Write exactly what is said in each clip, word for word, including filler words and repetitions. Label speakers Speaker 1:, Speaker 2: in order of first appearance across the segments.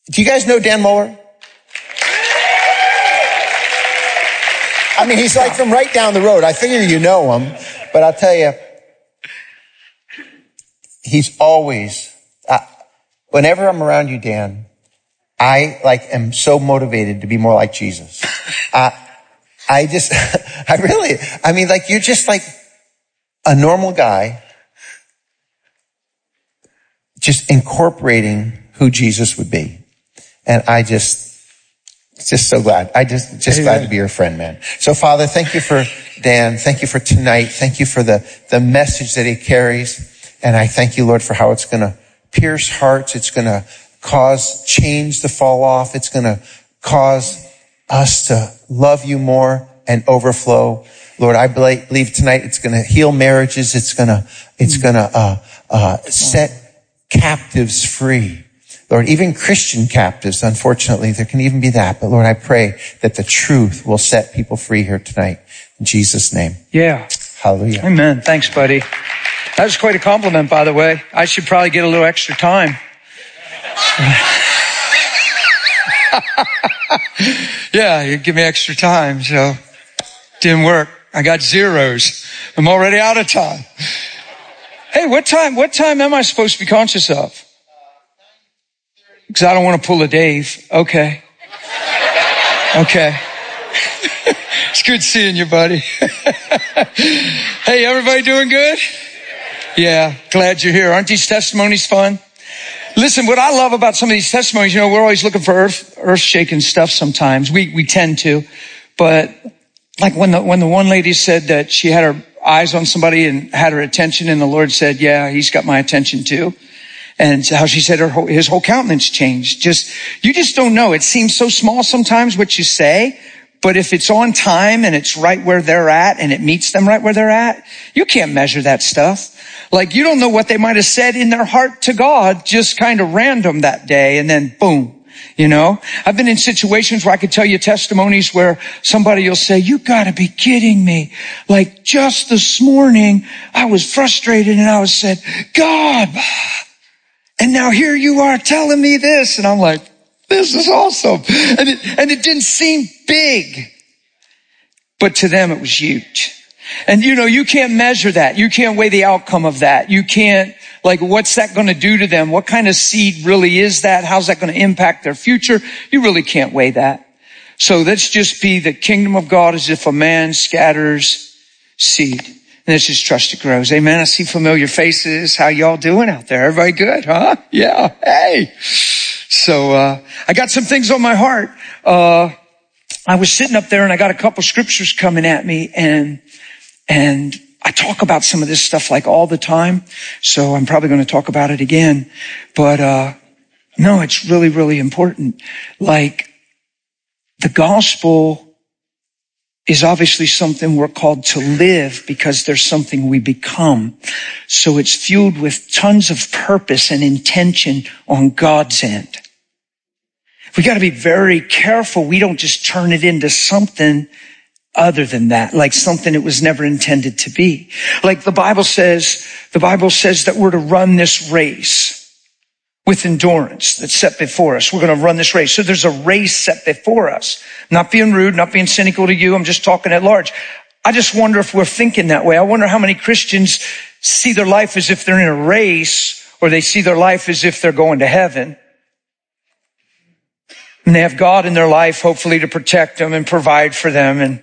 Speaker 1: Do you guys know Dan Moeller? I mean, he's like from right down the road. I figure you know him, but I'll tell you, he's always, uh, whenever I'm around you, Dan, I like am so motivated to be more like Jesus. Uh, I just, I really, I mean, like you're just like a normal guy, just incorporating who Jesus would be. And I just, just so glad. I just, just glad to be your friend, man. So Father, thank you for Dan. Thank you for tonight. Thank you for the, the message that he carries. And I thank you, Lord, for how it's going to pierce hearts. It's going to cause chains to fall off. It's going to cause us to love you more and overflow. Lord, I believe tonight it's going to heal marriages. It's going to, it's going to, uh, uh, set captives free. Lord, even Christian captives, unfortunately, there can even be that. But Lord, I pray that the truth will set people free here tonight. In Jesus' name.
Speaker 2: Yeah.
Speaker 1: Hallelujah.
Speaker 2: Amen. Thanks, buddy. That was quite a compliment, by the way. I should probably get a little extra time. Yeah, you give me extra time, so didn't work. I got zeros. I'm already out of time. Hey, what time, what time am I supposed to be conscious of? Because I don't want to pull a Dave. Okay. Okay. It's good seeing you, buddy. Hey, everybody doing good? Yeah, glad you're here. Aren't these testimonies fun? Listen, what I love about some of these testimonies, you know, we're always looking for earth, earth-shaking stuff sometimes. We, we tend to. But like when the, when the one lady said that she had her eyes on somebody and had her attention, and the Lord said, yeah, he's got my attention too. And how she said her whole, his whole countenance changed. Just, you just don't know. It seems so small sometimes what you say, but if it's on time and it's right where they're at and it meets them right where they're at, you can't measure that stuff. Like you don't know what they might have said in their heart to God, just kind of random that day, and then boom. You know, I've been in situations where I could tell you testimonies where somebody will say, you gotta be kidding me. Like just this morning, I was frustrated and I was said, God, and now here you are telling me this. And I'm like, this is awesome. And it, and it didn't seem big, but to them it was huge. And you know, you can't measure that. You can't weigh the outcome of that. You can't, like, what's that going to do to them? What kind of seed really is that? How's that going to impact their future? You really can't weigh that. So let's just be the kingdom of God as if a man scatters seed. And let's just trust it grows. Amen. I see familiar faces. How y'all doing out there? Everybody good, huh? Yeah. Hey. So, uh, I got some things on my heart. Uh, I was sitting up there and I got a couple scriptures coming at me, and, and I talk about some of this stuff like all the time. So I'm probably going to talk about it again, but, uh, no, it's really, really important. Like the gospel is obviously something we're called to live because there's something we become. So it's fueled with tons of purpose and intention on God's end. We got to be very careful. We don't just turn it into something other than that, like something it was never intended to be. Like the Bible says, the Bible says that we're to run this race with endurance that's set before us. We're going to run this race. So there's a race set before us. Not being rude, not being cynical to you. I'm just talking at large. I just wonder if we're thinking that way. I wonder how many Christians see their life as if they're in a race, or they see their life as if they're going to heaven. And they have God in their life, hopefully, to protect them and provide for them. And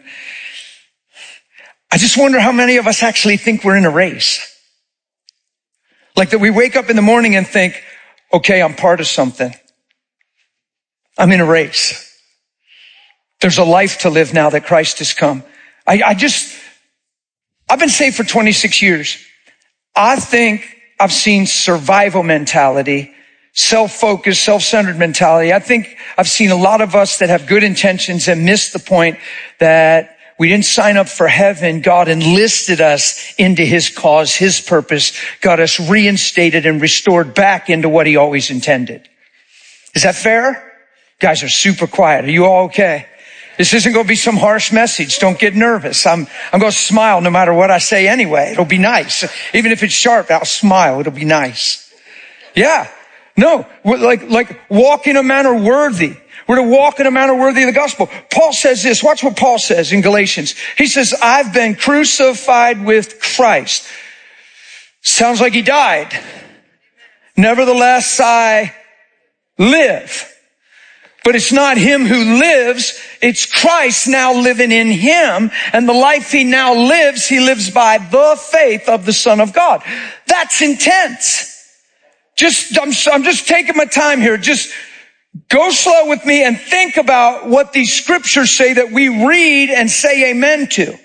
Speaker 2: I just wonder how many of us actually think we're in a race. Like that we wake up in the morning and think, okay, I'm part of something. I'm in a race. There's a life to live now that Christ has come. I, I just, I've been saved for twenty-six years. I think I've seen survival mentality, self-focused, self-centered mentality. I think I've seen a lot of us that have good intentions and miss the point that we didn't sign up for heaven. God enlisted us into his cause, his purpose, got us reinstated and restored back into what he always intended. Is that fair? Guys are super quiet. Are you all okay? This isn't going to be some harsh message. Don't get nervous. I'm, I'm going to smile no matter what I say anyway. It'll be nice. Even if it's sharp, I'll smile. It'll be nice. Yeah. No, we're like, like walk in a manner worthy. We're to walk in a manner worthy of the gospel. Paul says this. Watch what Paul says in Galatians. He says, I've been crucified with Christ. Sounds like he died. Nevertheless, I live. But it's not him who lives. It's Christ now living in him. And the life he now lives, he lives by the faith of the Son of God. That's intense. Just, I'm, I'm just taking my time here. Just go slow with me and think about what these scriptures say that we read and say amen to.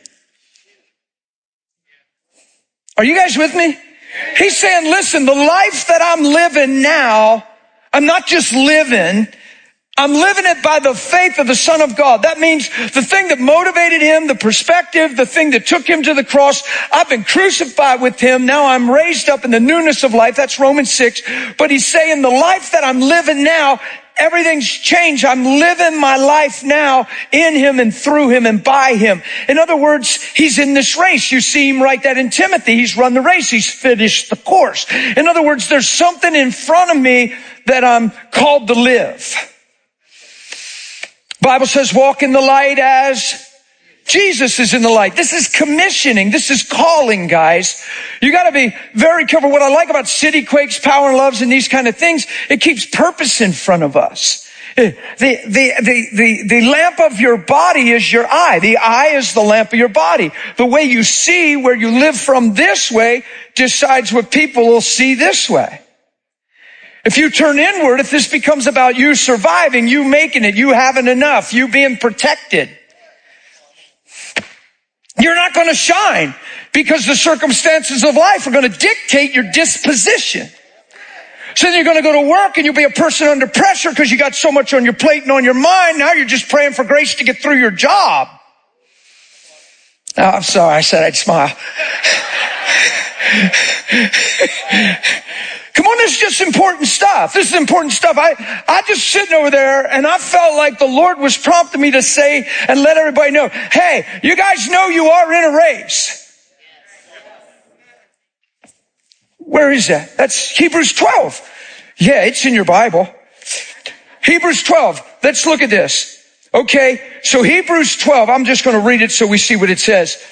Speaker 2: Are you guys with me? He's saying, listen, the life that I'm living now, I'm not just living, I'm living it by the faith of the Son of God. That means the thing that motivated him, the perspective, the thing that took him to the cross. I've been crucified with him. Now I'm raised up in the newness of life. That's Romans six. But he's saying the life that I'm living now, everything's changed. I'm living my life now in him and through him and by him. In other words, he's in this race. You see him write that in Timothy. He's run the race. He's finished the course. In other words, there's something in front of me that I'm called to live. Bible says, walk in the light as Jesus is in the light. This is commissioning. This is calling, guys. You got to be very careful. What I like about City Quakes, Power and Loves, and these kind of things, it keeps purpose in front of us. The, the, the, the, the lamp of your body is your eye. The eye is the lamp of your body. The way you see, where you live from this way, decides what people will see this way. If you turn inward, if this becomes about you surviving, you making it, you having enough, you being protected, you're not going to shine because the circumstances of life are going to dictate your disposition. So then you're going to go to work and you'll be a person under pressure because you got so much on your plate and on your mind. Now you're just praying for grace to get through your job. Oh, I'm sorry. I said I'd smile. Come on, this is just important stuff. This is important stuff. I, I just sitting over there and I felt like the Lord was prompting me to say and let everybody know, hey, you guys know you are in a race. Where is that? That's Hebrews twelve. Yeah, it's in your Bible. Hebrews twelve. Let's look at this. Okay, so Hebrews twelve, I'm just going to read it so we see what it says.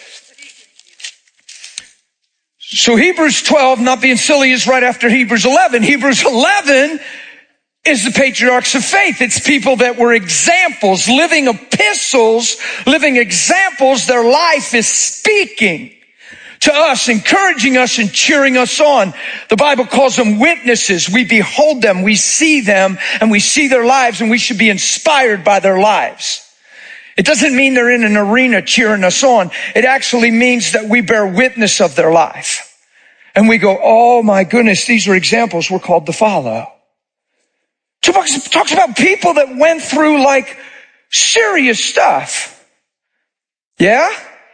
Speaker 2: So Hebrews twelve, not being silly, is right after Hebrews eleven. Hebrews eleven is the patriarchs of faith. It's people that were examples, living epistles, living examples. Their life is speaking to us, encouraging us and cheering us on. The Bible calls them witnesses. We behold them, we see them, and we see their lives, and we should be inspired by their lives. It doesn't mean they're in an arena cheering us on. It actually means that we bear witness of their life. And we go, oh my goodness, these are examples we're called to follow. It talks about people that went through like serious stuff. Yeah?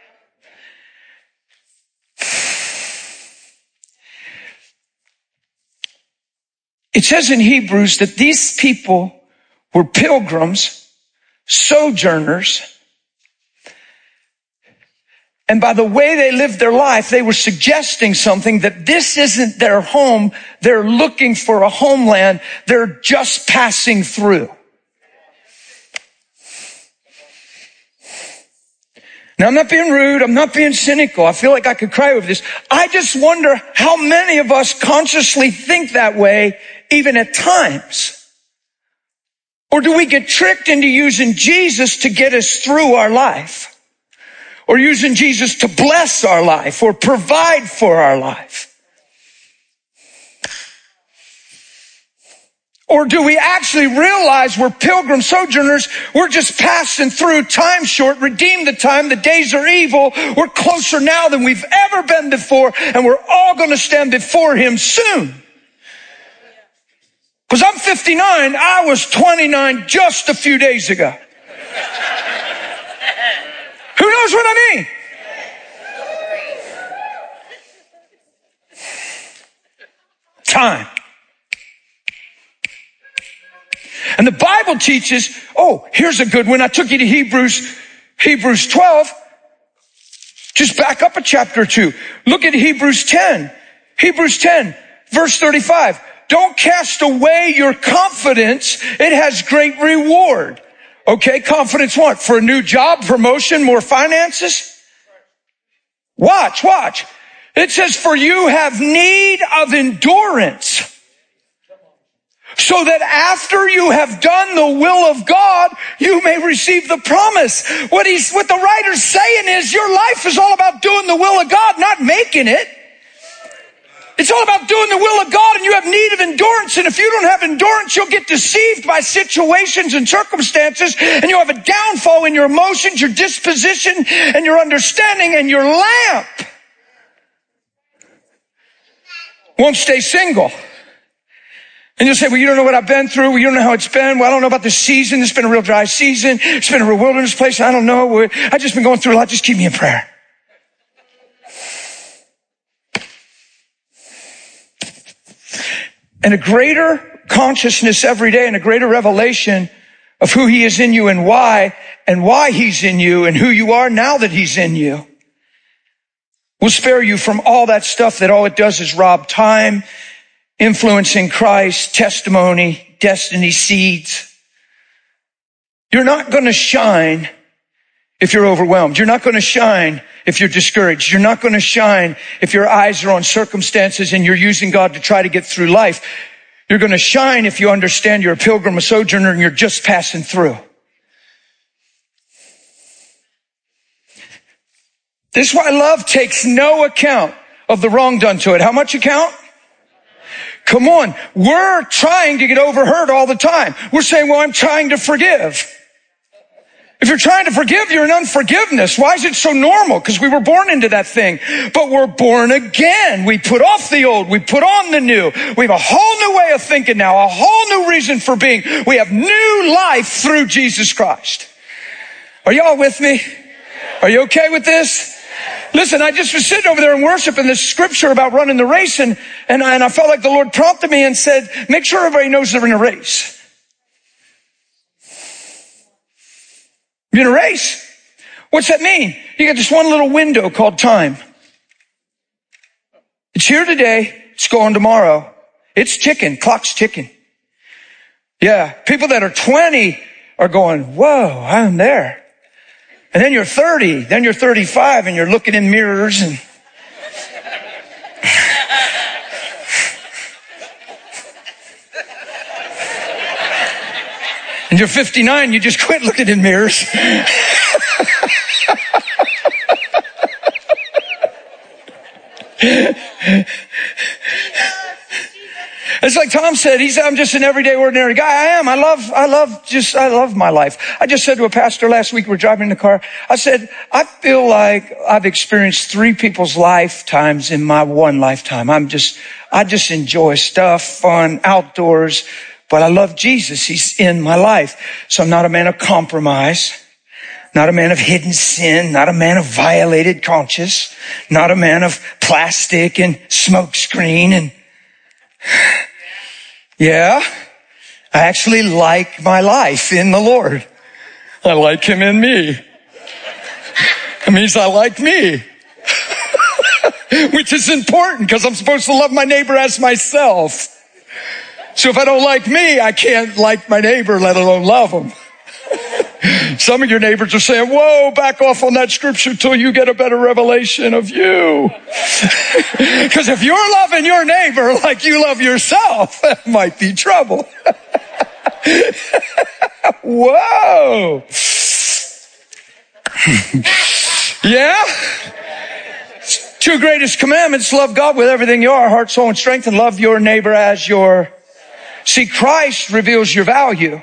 Speaker 2: It says in Hebrews that these people were pilgrims, sojourners, and by the way they lived their life, they were suggesting something, that this isn't their home. They're looking for a homeland. They're just passing through. Now, I'm not being rude. I'm not being cynical. I feel like I could cry over this. I just wonder how many of us consciously think that way, even at times. Or do we get tricked into using Jesus to get us through our life? Or using Jesus to bless our life or provide for our life? Or do we actually realize we're pilgrim sojourners? We're just passing through, time short, redeem the time, the days are evil. We're closer now than we've ever been before, and we're all going to stand before him soon. Because I'm fifty-nine, I was twenty-nine just a few days ago. Who knows what I mean? Time. And the Bible teaches, oh, here's a good one. I took you to Hebrews, Hebrews twelve. Just back up a chapter or two. Look at Hebrews ten. Hebrews ten, verse thirty-five. don't cast away your confidence. It has great reward. Okay, confidence what? For a new job, promotion, more finances? Watch, watch. It says, for you have need of endurance, so that after you have done the will of God, you may receive the promise. What he's, what the writer's saying is your life is all about doing the will of God, not making it. It's all about doing the will of God, and you have need of endurance. And if you don't have endurance, you'll get deceived by situations and circumstances, and you'll have a downfall in your emotions, your disposition, and your understanding, and your lamp won't stay single. And you'll say, well, you don't know what I've been through. Well, you don't know how it's been. Well, I don't know about this season. It's been a real dry season. It's been a real wilderness place. I don't know. I've just been going through a lot. Just keep me in prayer. And a greater consciousness every day and a greater revelation of who he is in you and why, and why he's in you and who you are now that he's in you will spare you from all that stuff that all it does is rob time, influencing Christ, testimony, destiny, seeds. You're not going to shine if you're overwhelmed. You're not going to shine if you're discouraged. You're not going to shine if your eyes are on circumstances and you're using God to try to get through life. You're going to shine if you understand you're a pilgrim, a sojourner, and you're just passing through. This is why love takes no account of the wrong done to it. How much account? Come on. We're trying to get overheard all the time. We're saying, well, I'm trying to forgive. If you're trying to forgive, you're in unforgiveness. Why is it so normal? Because we were born into that thing. But we're born again. We put off the old. We put on the new. We have a whole new way of thinking now, a whole new reason for being. We have new life through Jesus Christ. Are y'all with me? Are you okay with this? Listen, I just was sitting over there in worship in this scripture about running the race, and, and, I, and I felt like the Lord prompted me and said, make sure everybody knows they're in a race. You're in a race. What's that mean? You got this one little window called time. It's here today. It's gone tomorrow. It's ticking. Clock's ticking. Yeah. People that are twenty are going, whoa, I'm there. And then you're thirty. Then you're thirty-five and you're looking in mirrors and and you're fifty-nine, you just quit looking in mirrors. It's like Tom said, he said, I'm just an everyday, ordinary guy. I am. I love, I love just, I love my life. I just said to a pastor last week, we're driving in the car. I said, I feel like I've experienced three people's lifetimes in my one lifetime. I'm just, I just enjoy stuff, fun, outdoors. But I love Jesus. He's in my life. So I'm not a man of compromise, not a man of hidden sin, not a man of violated conscience, not a man of plastic and smoke screen. And yeah, I actually like my life in the Lord. I like him in me. It means I like me, which is important because I'm supposed to love my neighbor as myself. So if I don't like me, I can't like my neighbor, let alone love him. Some of your neighbors are saying, whoa, back off on that scripture till you get a better revelation of you. Because if you're loving your neighbor like you love yourself, that might be trouble. Whoa. Yeah? Two greatest commandments, love God with everything you are, heart, soul, and strength, and love your neighbor as your... See, Christ reveals your value.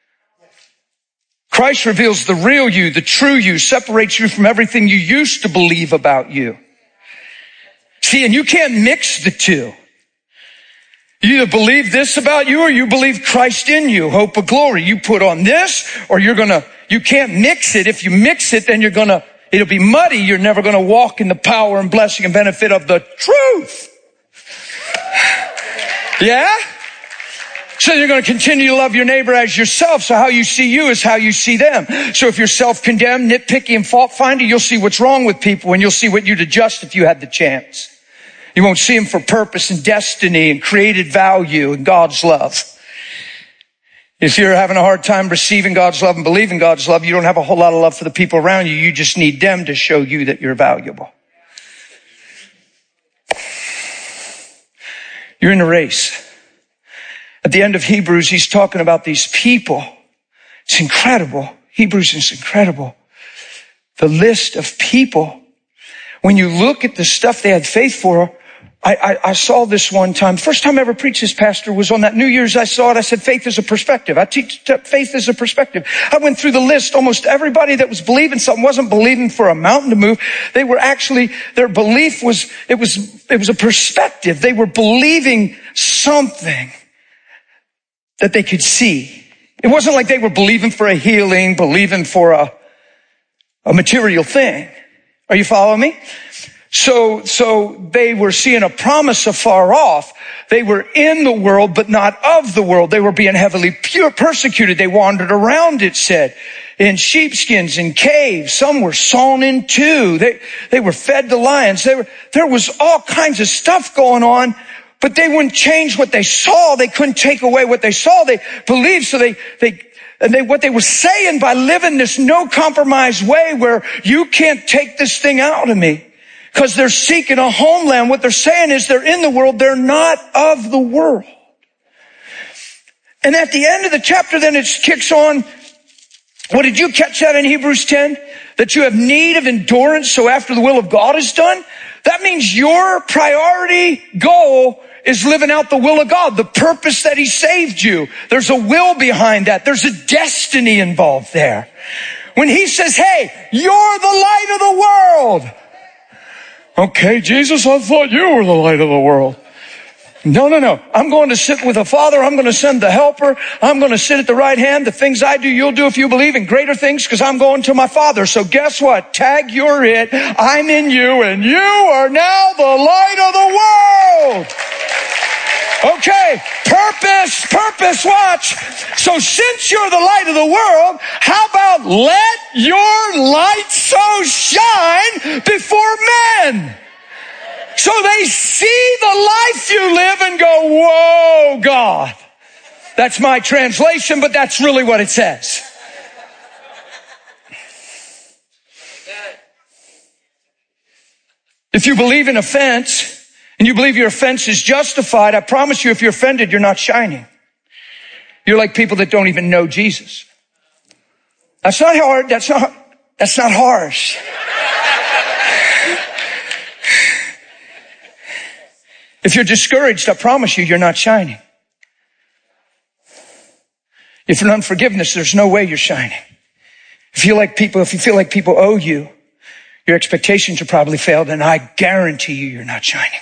Speaker 2: Christ reveals the real you, the true you, separates you from everything you used to believe about you. See, and you can't mix the two. You either believe this about you or you believe Christ in you, hope of glory. You put on this or you're gonna, you can't mix it. If you mix it, then you're gonna, it'll be muddy. You're never gonna walk in the power and blessing and benefit of the truth. Yeah? So you're going to continue to love your neighbor as yourself. So how you see you is how you see them. So if you're self-condemned, nitpicky, and fault finder, you'll see what's wrong with people and you'll see what you'd adjust if you had the chance. You won't see them for purpose and destiny and created value and God's love. If you're having a hard time receiving God's love and believing God's love, you don't have a whole lot of love for the people around you. You just need them to show you that you're valuable. You're in a race. At the end of Hebrews, he's talking about these people. It's incredible. Hebrews is incredible. The list of people. When you look at the stuff they had faith for, I, I, I saw this one time. First time I ever preached this, pastor, was on that New Year's. I saw it. I said, faith is a perspective. I teach faith is a perspective. I went through the list. Almost everybody that was believing something wasn't believing for a mountain to move. They were actually, their belief was, it was, it was a perspective. They were believing something that they could see. It wasn't like they were believing for a healing, believing for a, a material thing. Are you following me? So, so they were seeing a promise afar off. They were in the world, but not of the world. They were being heavily pure persecuted. They wandered around, it said, in sheepskins, in caves. Some were sawn in two. They, they were fed to lions. They were, there was all kinds of stuff going on, but they wouldn't change what they saw. They couldn't take away what they saw. They believed, so they, they, and they, what they were saying by living this no compromise way where you can't take this thing out of me. Because they're seeking a homeland. What they're saying is they're in the world. They're not of the world. And at the end of the chapter, then it kicks on. What did you catch that in Hebrews ten? That you have need of endurance so after the will of God is done? That means your priority goal is living out the will of God, the purpose that he saved you. There's a will behind that. There's a destiny involved there. When he says, hey, you're the light of the world. Okay, Jesus, I thought you were the light of the world. No, no, no. I'm going to sit with the Father. I'm going to send the helper. I'm going to sit at the right hand. The things I do, you'll do if you believe in greater things because I'm going to my Father. So guess what? Tag, you're it. I'm in you and you are now the light of the world. Okay, purpose, purpose, watch. So since you're the light of the world, how about let your light so shine before men? So they see the life you live and go, whoa, God. That's my translation, but that's really what it says. If you believe in offense, and you believe your offense is justified, I promise you if you're offended, you're not shining. You're like people that don't even know Jesus. That's not hard. That's not, that's not harsh. If you're discouraged, I promise you, you're not shining. If you're in unforgiveness, there's no way you're shining. If you like people, if you feel like people owe you, your expectations are probably failed, and I guarantee you, you're not shining.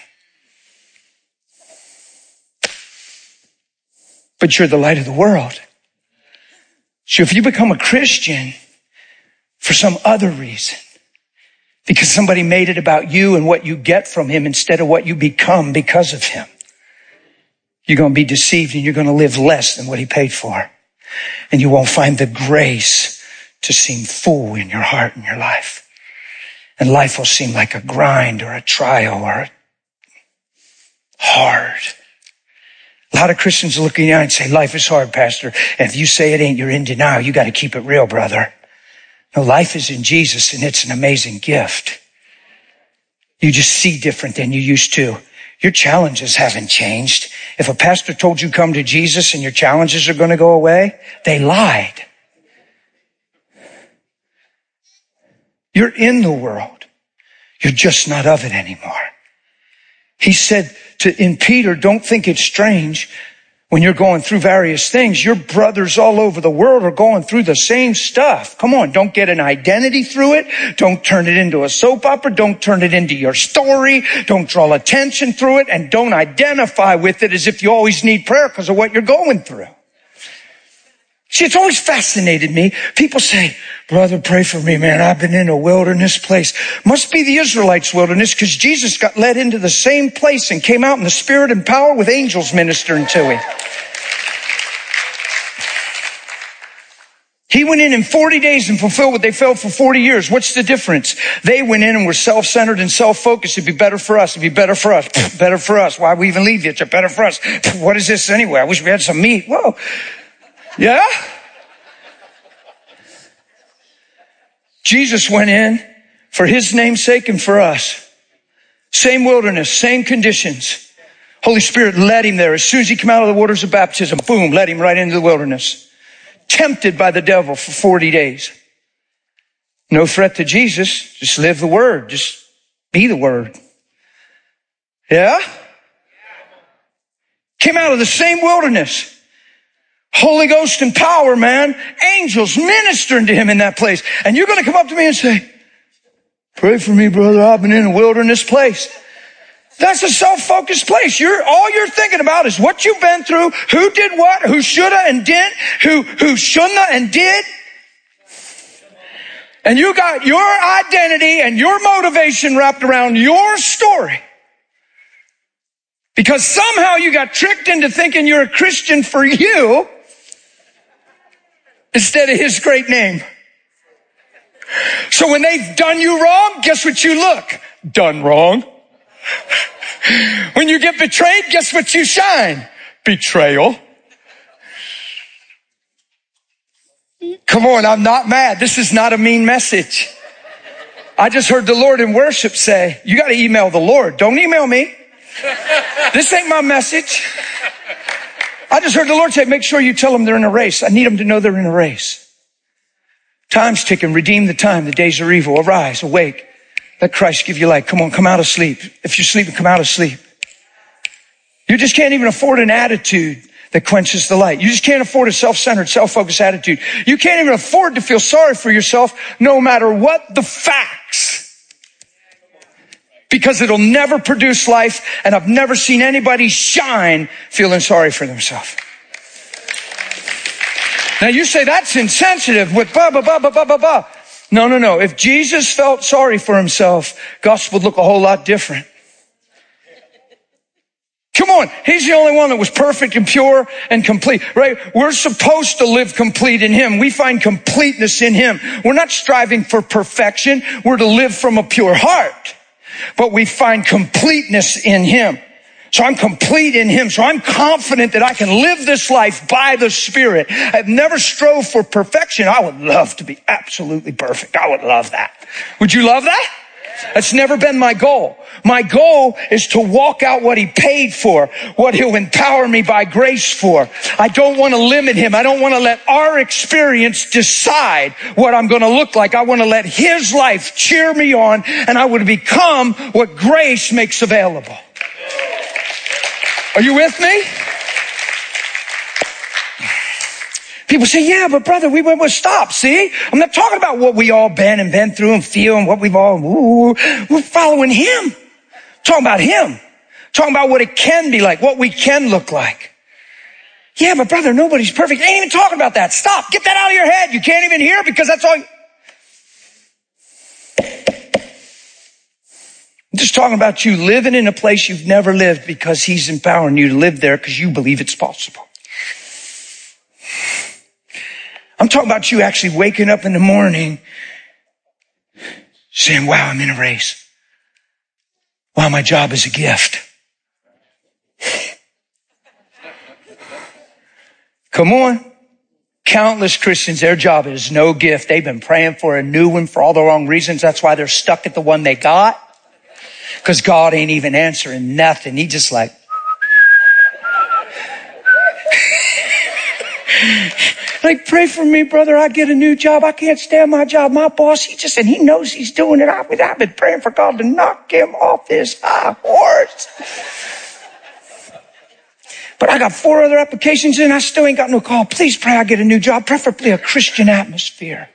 Speaker 2: But you're the light of the world. So if you become a Christian for some other reason, because somebody made it about you and what you get from him instead of what you become because of him, you're going to be deceived and you're going to live less than what he paid for. And you won't find the grace to seem full in your heart and your life. And life will seem like a grind or a trial or a hard. A lot of Christians are looking at and say, life is hard, Pastor. And if you say it ain't, you're in denial. You got to keep it real, brother. No, life is in Jesus and it's an amazing gift. You just see different than you used to. Your challenges haven't changed. If a pastor told you come to Jesus and your challenges are going to go away, they lied. You're in the world. You're just not of it anymore. He said to, in Peter, don't think it's strange when you're going through various things. Your brothers all over the world are going through the same stuff. Come on, don't get an identity through it. Don't turn it into a soap opera. Don't turn it into your story. Don't draw attention through it. And don't identify with it as if you always need prayer because of what you're going through. See, it's always fascinated me. People say, brother, pray for me, man. I've been in a wilderness place. Must be the Israelites' wilderness because Jesus got led into the same place and came out in the spirit and power with angels ministering to him. He went in in forty days and fulfilled what they failed for forty years. What's the difference? They went in and were self-centered and self-focused. It'd be better for us. It'd be better for us. Better for us. Why we even leave you? It's better for us. What is this anyway? I wish we had some meat. Whoa. Yeah? Jesus went in for his name's sake and for us. Same wilderness, same conditions. Holy Spirit led him there. As soon as he came out of the waters of baptism, boom, led him right into the wilderness. Tempted by the devil for forty days. No threat to Jesus. Just live the word. Just be the word. Yeah? Came out of the same wilderness. Holy Ghost and power, man. Angels ministering to him in that place. And you're going to come up to me and say, pray for me, brother. I've been in a wilderness place. That's a self-focused place. You're, all you're thinking about is what you've been through, who did what, who shoulda and didn't, who, who shouldn't and did. And you got your identity and your motivation wrapped around your story. Because somehow you got tricked into thinking you're a Christian for you instead of his great name. So when they've done you wrong, guess what you look? Done wrong. When you get betrayed, guess what you shine? Betrayal. Come on, I'm not mad. This is not a mean message. I just heard the Lord in worship say, you got to email the Lord. Don't email me. This ain't my message. I just heard the Lord say, make sure you tell them they're in a race. I need them to know they're in a race. Time's ticking. Redeem the time. The days are evil. Arise, awake. Let Christ give you light. Come on, come out of sleep. If you're sleeping, come out of sleep. You just can't even afford an attitude that quenches the light. You just can't afford a self-centered, self-focused attitude. You can't even afford to feel sorry for yourself no matter what the facts. Because it'll never produce life, and I've never seen anybody shine feeling sorry for themselves. Now you say that's insensitive with blah, blah, blah, blah, blah, blah, blah. No, no, no. If Jesus felt sorry for himself, gospel would look a whole lot different. Come on. He's the only one that was perfect and pure and complete, right? We're supposed to live complete in him. We find completeness in him. We're not striving for perfection. We're to live from a pure heart, but we find completeness in him. So I'm complete in him. So I'm confident that I can live this life by the Spirit. I've never strove for perfection. I would love to be absolutely perfect. I would love that. Would you love that? That's never been my goal. My goal is to walk out what he paid for, what he'll empower me by grace for. I don't want to limit him. I don't want to let our experience decide what I'm going to look like. I want to let his life cheer me on, and I want to become what grace makes available. Are you with me? People say, yeah, but brother, we went, well, stop. See, I'm not talking about what we all been and been through and feel and what we've all, ooh, we're following him. I'm talking about him. I'm talking about what it can be like, what we can look like. Yeah, but brother, nobody's perfect. I ain't even talking about that. Stop. Get that out of your head. You can't even hear because that's all. You... I'm just talking about you living in a place you've never lived because he's empowering you to live there because you believe it's possible. I'm talking about you actually waking up in the morning saying, wow, I'm in a race. Wow, my job is a gift. Come on. Countless Christians, their job is no gift. They've been praying for a new one for all the wrong reasons. That's why they're stuck at the one they got. Because God ain't even answering nothing. He just like, like, pray for me, brother. I get a new job. I can't stand my job. My boss, he just, and he knows he's doing it. I've been, I've been praying for God to knock him off his high horse. But I got four other applications in. I still ain't got no call. Please pray I get a new job, preferably a Christian atmosphere.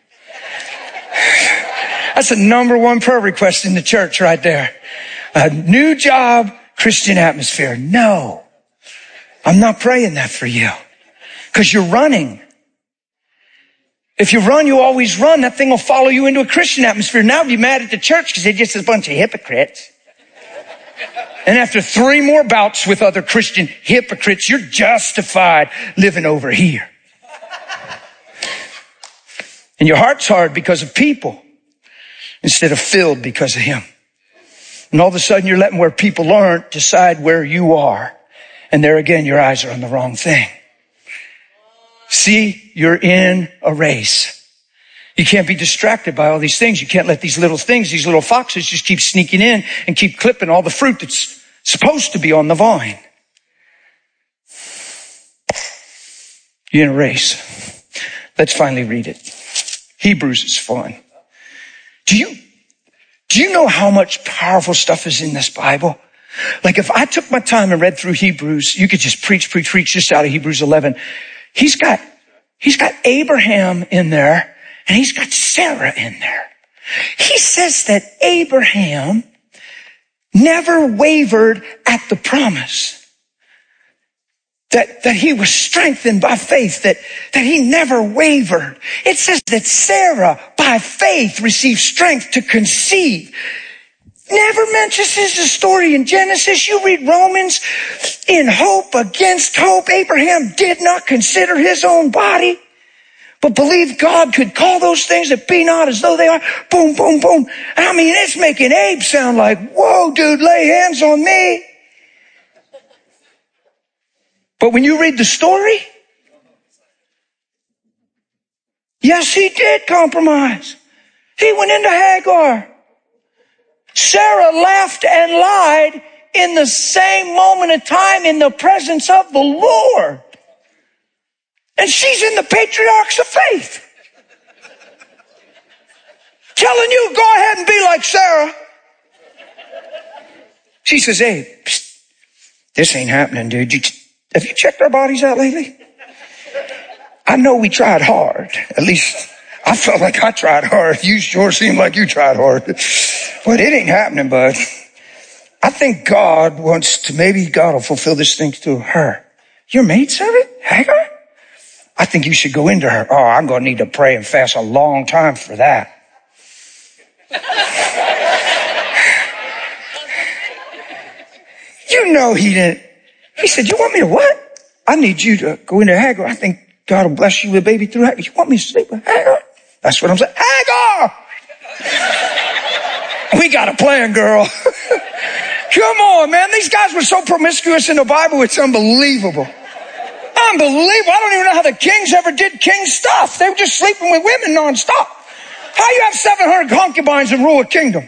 Speaker 2: That's the number one prayer request in the church right there. A new job, Christian atmosphere. No, I'm not praying that for you because you're running. If you run, you always run. That thing will follow you into a Christian atmosphere. Now be mad at the church because they're just a bunch of hypocrites. And after three more bouts with other Christian hypocrites, you're justified living over here. And your heart's hard because of people instead of filled because of him. And all of a sudden you're letting where people aren't decide where you are. And there again, your eyes are on the wrong thing. See, you're in a race. You can't be distracted by all these things. You can't let these little things, these little foxes just keep sneaking in and keep clipping all the fruit that's supposed to be on the vine. You're in a race. Let's finally read it. Hebrews is fun. Do you, do you know how much powerful stuff is in this Bible? Like if I took my time and read through Hebrews, you could just preach, preach, preach just out of Hebrews eleven. He's got, he's got Abraham in there and he's got Sarah in there. He says that Abraham never wavered at the promise. That, that he was strengthened by faith, that, that he never wavered. It says that Sarah, by faith, received strength to conceive. Never mentions his story in Genesis. You read Romans, in hope against hope, Abraham did not consider his own body, but believed God could call those things that be not as though they are. Boom, boom, boom. I mean, it's making Abe sound like, whoa, dude, lay hands on me. But when you read the story, yes, he did compromise. He went into Hagar. Sarah laughed and lied in the same moment of time in the presence of the Lord. And she's in the patriarchs of faith. Telling you, go ahead and be like Sarah. She says, hey, psst, this ain't happening, dude. You t- have you checked our bodies out lately? I know we tried hard. At least I felt like I tried hard. You sure seem like you tried hard. But it ain't happening, bud. I think God wants to, maybe God will fulfill this thing to her. Your maidservant, Hagar? I think you should go into her. Oh, I'm going to need to pray and fast a long time for that. You know he didn't. He said, you want me to what? I need you to go into Hagar. I think God will bless you with a baby through Hagar. You want me to sleep with Hagar? That's what I'm saying. Hagar! We got a plan, girl. Come on, man. These guys were so promiscuous in the Bible. It's unbelievable. Unbelievable. I don't even know how the kings ever did king stuff. They were just sleeping with women nonstop. How you have seven hundred concubines and rule a kingdom?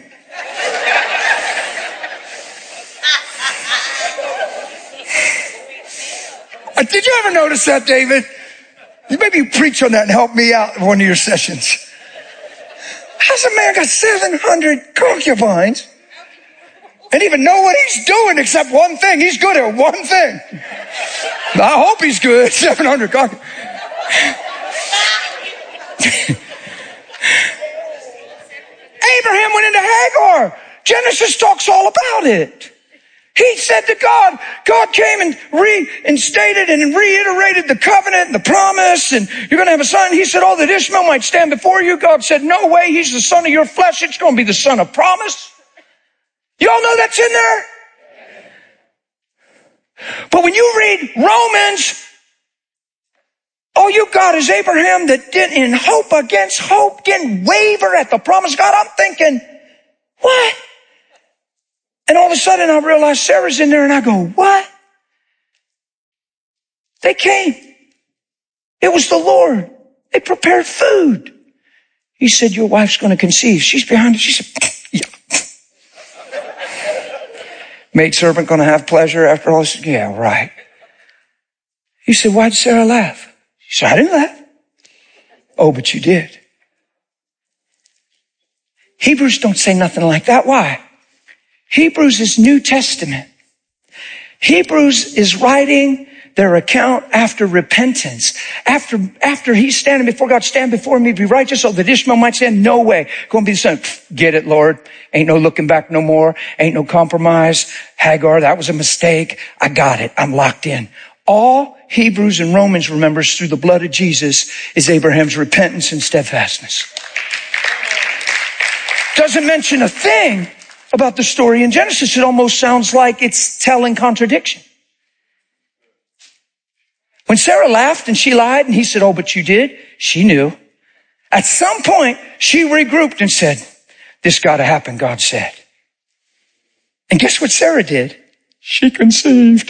Speaker 2: Did you ever notice that, David? You maybe preach on that and help me out in one of your sessions. How's a man got seven hundred concubines and even know what he's doing except one thing? He's good at one thing. I hope he's good. seven hundred concubines. Abraham went into Hagar. Genesis talks all about it. He said to God, God came and reinstated and reiterated the covenant and the promise, and you're going to have a son. He said, oh, that Ishmael might stand before you. God said, no way. He's the son of your flesh. It's going to be the son of promise. You all know that's in there? But when you read Romans, all you got is Abraham that did in hope against hope, didn't waver at the promise of God. I'm thinking, what? And all of a sudden I realize Sarah's in there and I go, what? They came. It was the Lord. They prepared food. He said, your wife's going to conceive. She's behind it. She said, yeah. Maidservant going to have pleasure after all this? Yeah, right. He said, why'd Sarah laugh? She said, I didn't laugh. Oh, but you did. Hebrews don't say nothing like that. Why? Hebrews is New Testament. Hebrews is writing their account after repentance. After, after he's standing before God, stand before me, be righteous, so that Ishmael might say, no way. Going to be the son. Get it, Lord. Ain't no looking back no more. Ain't no compromise. Hagar, that was a mistake. I got it. I'm locked in. All Hebrews and Romans remembers through the blood of Jesus is Abraham's repentance and steadfastness. Doesn't mention a thing about the story in Genesis. It almost sounds like it's telling contradiction. When Sarah laughed and she lied and he said, oh, but you did. She knew. At some point, she regrouped and said, this got to happen, God said. And guess what Sarah did? She conceived.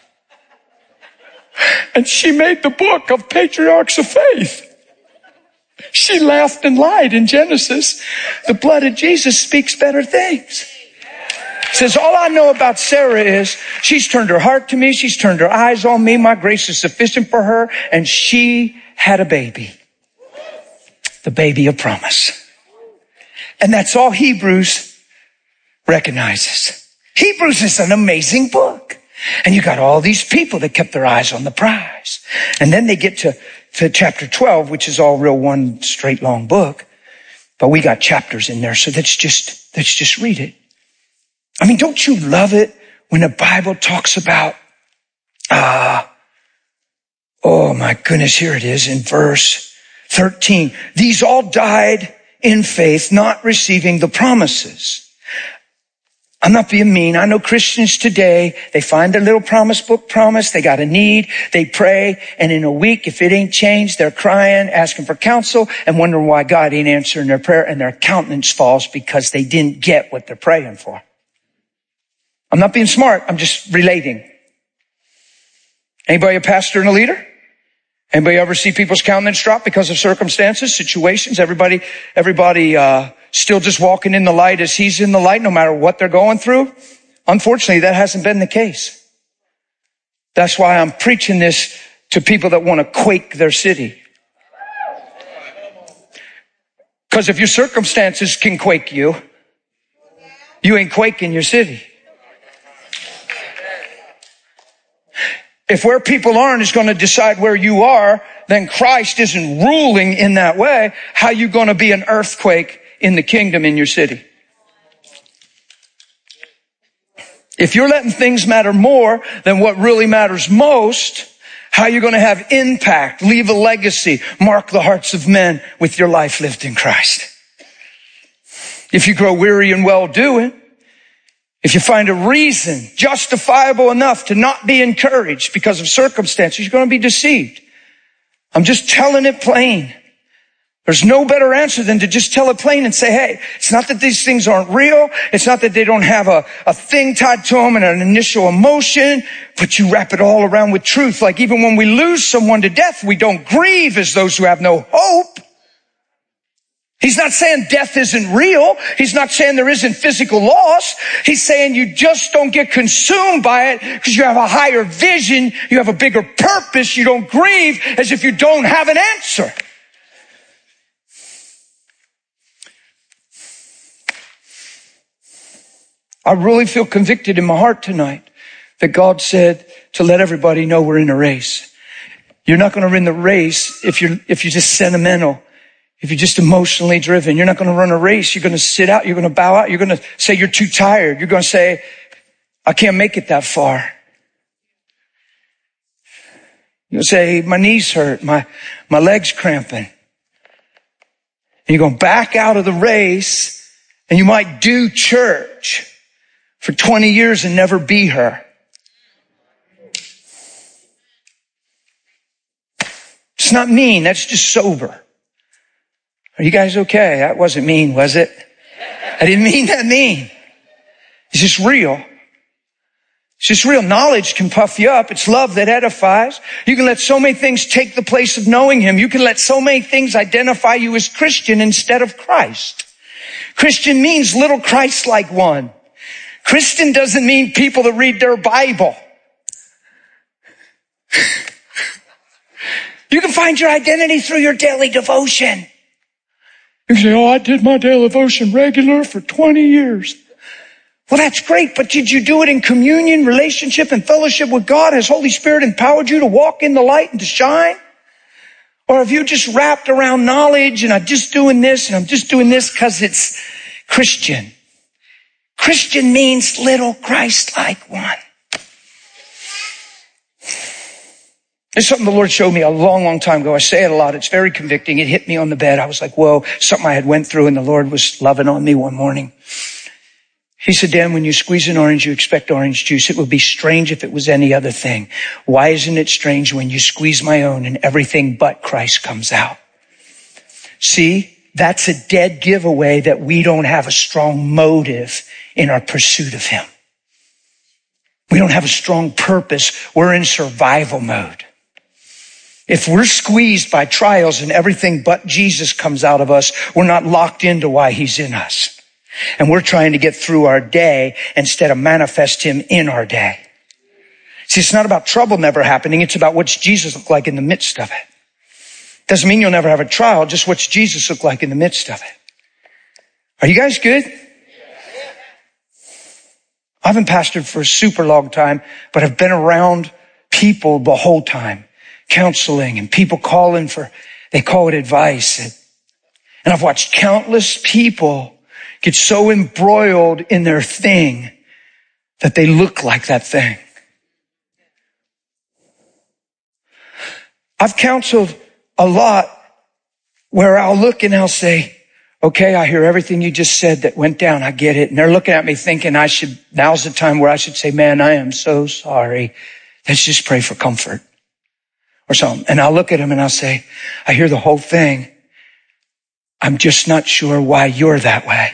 Speaker 2: And she made the book of patriarchs of faith. She laughed and lied in Genesis. The blood of Jesus speaks better things. Says, all I know about Sarah is she's turned her heart to me. She's turned her eyes on me. My grace is sufficient for her. And she had a baby. The baby of promise. And that's all Hebrews recognizes. Hebrews is an amazing book. And you got all these people that kept their eyes on the prize. And then they get to, to chapter twelve, which is all real one straight long book. But we got chapters in there. So let's just, let's just read it. I mean, don't you love it when the Bible talks about, uh, oh my goodness, here it is in verse thirteen. These all died in faith, not receiving the promises. I'm not being mean. I know Christians today, they find their little promise book promise. They got a need. They pray. And in a week, if it ain't changed, they're crying, asking for counsel and wondering why God ain't answering their prayer. And their countenance falls because they didn't get what they're praying for. I'm not being smart. I'm just relating. Anybody a pastor and a leader? Anybody ever see people's countenance drop because of circumstances, situations? Everybody, everybody, uh, still just walking in the light as he's in the light, no matter what they're going through? Unfortunately, that hasn't been the case. That's why I'm preaching this to people that want to quake their city. Because if your circumstances can quake you, you ain't quaking your city. If where people aren't is going to decide where you are, then Christ isn't ruling in that way. How are you going to be an earthquake in the kingdom in your city? If you're letting things matter more than what really matters most, how are you going to have impact, leave a legacy, mark the hearts of men with your life lived in Christ? If you grow weary in well-doing, if you find a reason justifiable enough to not be encouraged because of circumstances, you're going to be deceived. I'm just telling it plain. There's no better answer than to just tell it plain and say, hey, it's not that these things aren't real. It's not that they don't have a, a thing tied to them and an initial emotion, but you wrap it all around with truth. Like even when we lose someone to death, we don't grieve as those who have no hope. He's not saying death isn't real. He's not saying there isn't physical loss. He's saying you just don't get consumed by it because you have a higher vision. You have a bigger purpose. You don't grieve as if you don't have an answer. I really feel convicted in my heart tonight that God said to let everybody know we're in a race. You're not going to win the race if you're, if you're just sentimental. If you're just emotionally driven, you're not going to run a race. You're going to sit out. You're going to bow out. You're going to say you're too tired. You're going to say, I can't make it that far. You'll say, my knees hurt. My, my legs cramping. And you're going to back out of the race and you might do church for twenty years and never be her. It's not mean. That's just sober. Are you guys okay? That wasn't mean, was it? I didn't mean that mean. It's just real. It's just real. Knowledge can puff you up. It's love that edifies. You can let so many things take the place of knowing him. You can let so many things identify you as Christian instead of Christ. Christian means little Christ-like one. Christian doesn't mean people that read their Bible. You can find your identity through your daily devotion. You say, oh, I did my daily devotion regular for twenty years. Well, that's great, but did you do it in communion, relationship, and fellowship with God? Has Holy Spirit empowered you to walk in the light and to shine? Or have you just wrapped around knowledge and I'm just doing this and I'm just doing this because it's Christian? Christian means little Christ-like one. It's something the Lord showed me a long, long time ago. I say it a lot. It's very convicting. It hit me on the bed. I was like, whoa, something I had went through and the Lord was loving on me one morning. He said, Dan, when you squeeze an orange, you expect orange juice. It would be strange if it was any other thing. Why isn't it strange when you squeeze my own and everything but Christ comes out? See, that's a dead giveaway that we don't have a strong motive in our pursuit of him. We don't have a strong purpose. We're in survival mode. If we're squeezed by trials and everything but Jesus comes out of us, we're not locked into why he's in us. And we're trying to get through our day instead of manifest him in our day. See, it's not about trouble never happening. It's about what's Jesus look like in the midst of it. Doesn't mean you'll never have a trial, just what's Jesus look like in the midst of it. Are you guys good? I haven't pastored for a super long time, but I've been around people the whole time, counseling and people calling for, they call it advice. And I've watched countless people get so embroiled in their thing that they look like that thing. I've counseled a lot where I'll look and I'll say, okay, I hear everything you just said that went down. I get it. And they're looking at me thinking I should, now's the time where I should say, man, I am so sorry. Let's just pray for comfort or something. And I'll look at them and I'll say, I hear the whole thing. I'm just not sure why you're that way.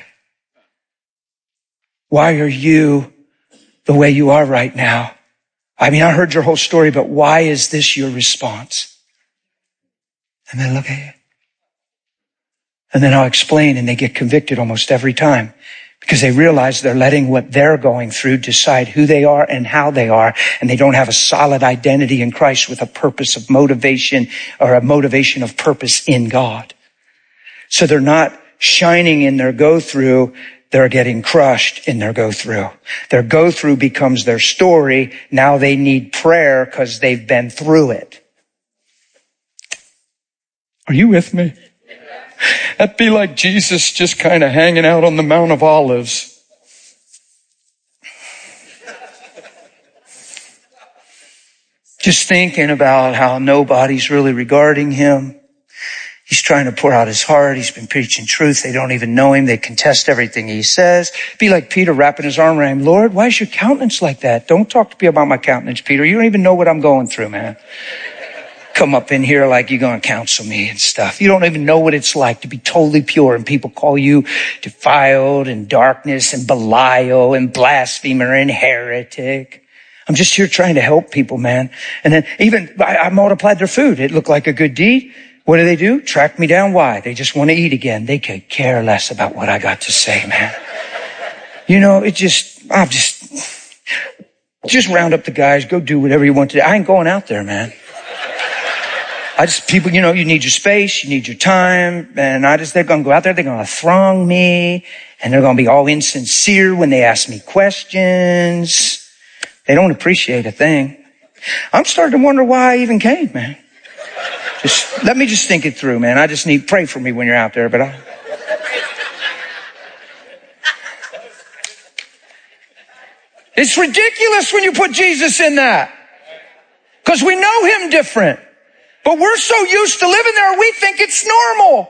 Speaker 2: Why are you the way you are right now? I mean, I heard your whole story, but why is this your response? And they look at you. And then I'll explain, and they get convicted almost every time because they realize they're letting what they're going through decide who they are and how they are. And they don't have a solid identity in Christ with a purpose of motivation or a motivation of purpose in God. So they're not shining in their go through. They're getting crushed in their go through. Their go through becomes their story. Now they need prayer because they've been through it. Are you with me? That'd be like Jesus just kind of hanging out on the Mount of Olives. Just thinking about how nobody's really regarding him. He's trying to pour out his heart. He's been preaching truth. They don't even know him. They contest everything he says. Be like Peter wrapping his arm around him. Lord, why is your countenance like that? Don't talk to me about my countenance, Peter. You don't even know what I'm going through, man. Come up in here like you're going to counsel me and stuff. You don't even know what it's like to be totally pure, and people call you defiled and darkness and Belial and blasphemer and heretic. I'm just here trying to help people, man. And then even I, I multiplied their food. It looked like a good deed. What do they do? Track me down. Why? They just want to eat again. They could care less about what I got to say, man. You know, it just, I'll just, just round up the guys. Go do whatever you want to do. I ain't going out there, man. I just, people, you know, you need your space, you need your time, and I just, they're going to go out there, they're going to throng me, and they're going to be all insincere when they ask me questions. They don't appreciate a thing. I'm starting to wonder why I even came, man. Just, let me just think it through, man. I just need, pray for me when you're out there, but I... It's ridiculous when you put Jesus in that. Because we know him different. But we're so used to living there, we think it's normal.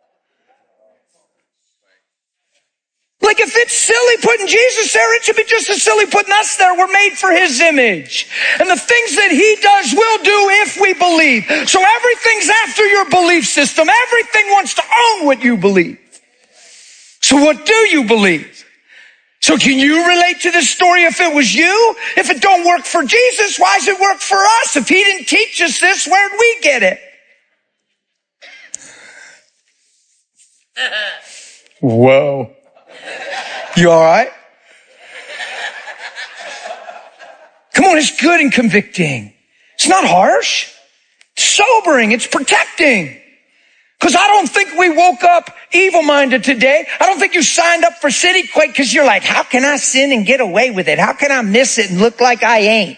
Speaker 2: Like if it's silly putting Jesus there, it should be just as silly putting us there. We're made for his image. And the things that he does, we'll do if we believe. So everything's after your belief system. Everything wants to own what you believe. So what do you believe? So can you relate to this story if it was you? If it don't work for Jesus, why does it work for us? If he didn't teach us this, where'd we get it? Whoa. You all right? Come on, it's good and convicting. It's not harsh. It's sobering. It's protecting. Because I don't think we woke up evil-minded today. I don't think you signed up for City Quake because you're like, how can I sin and get away with it? How can I miss it and look like I ain't?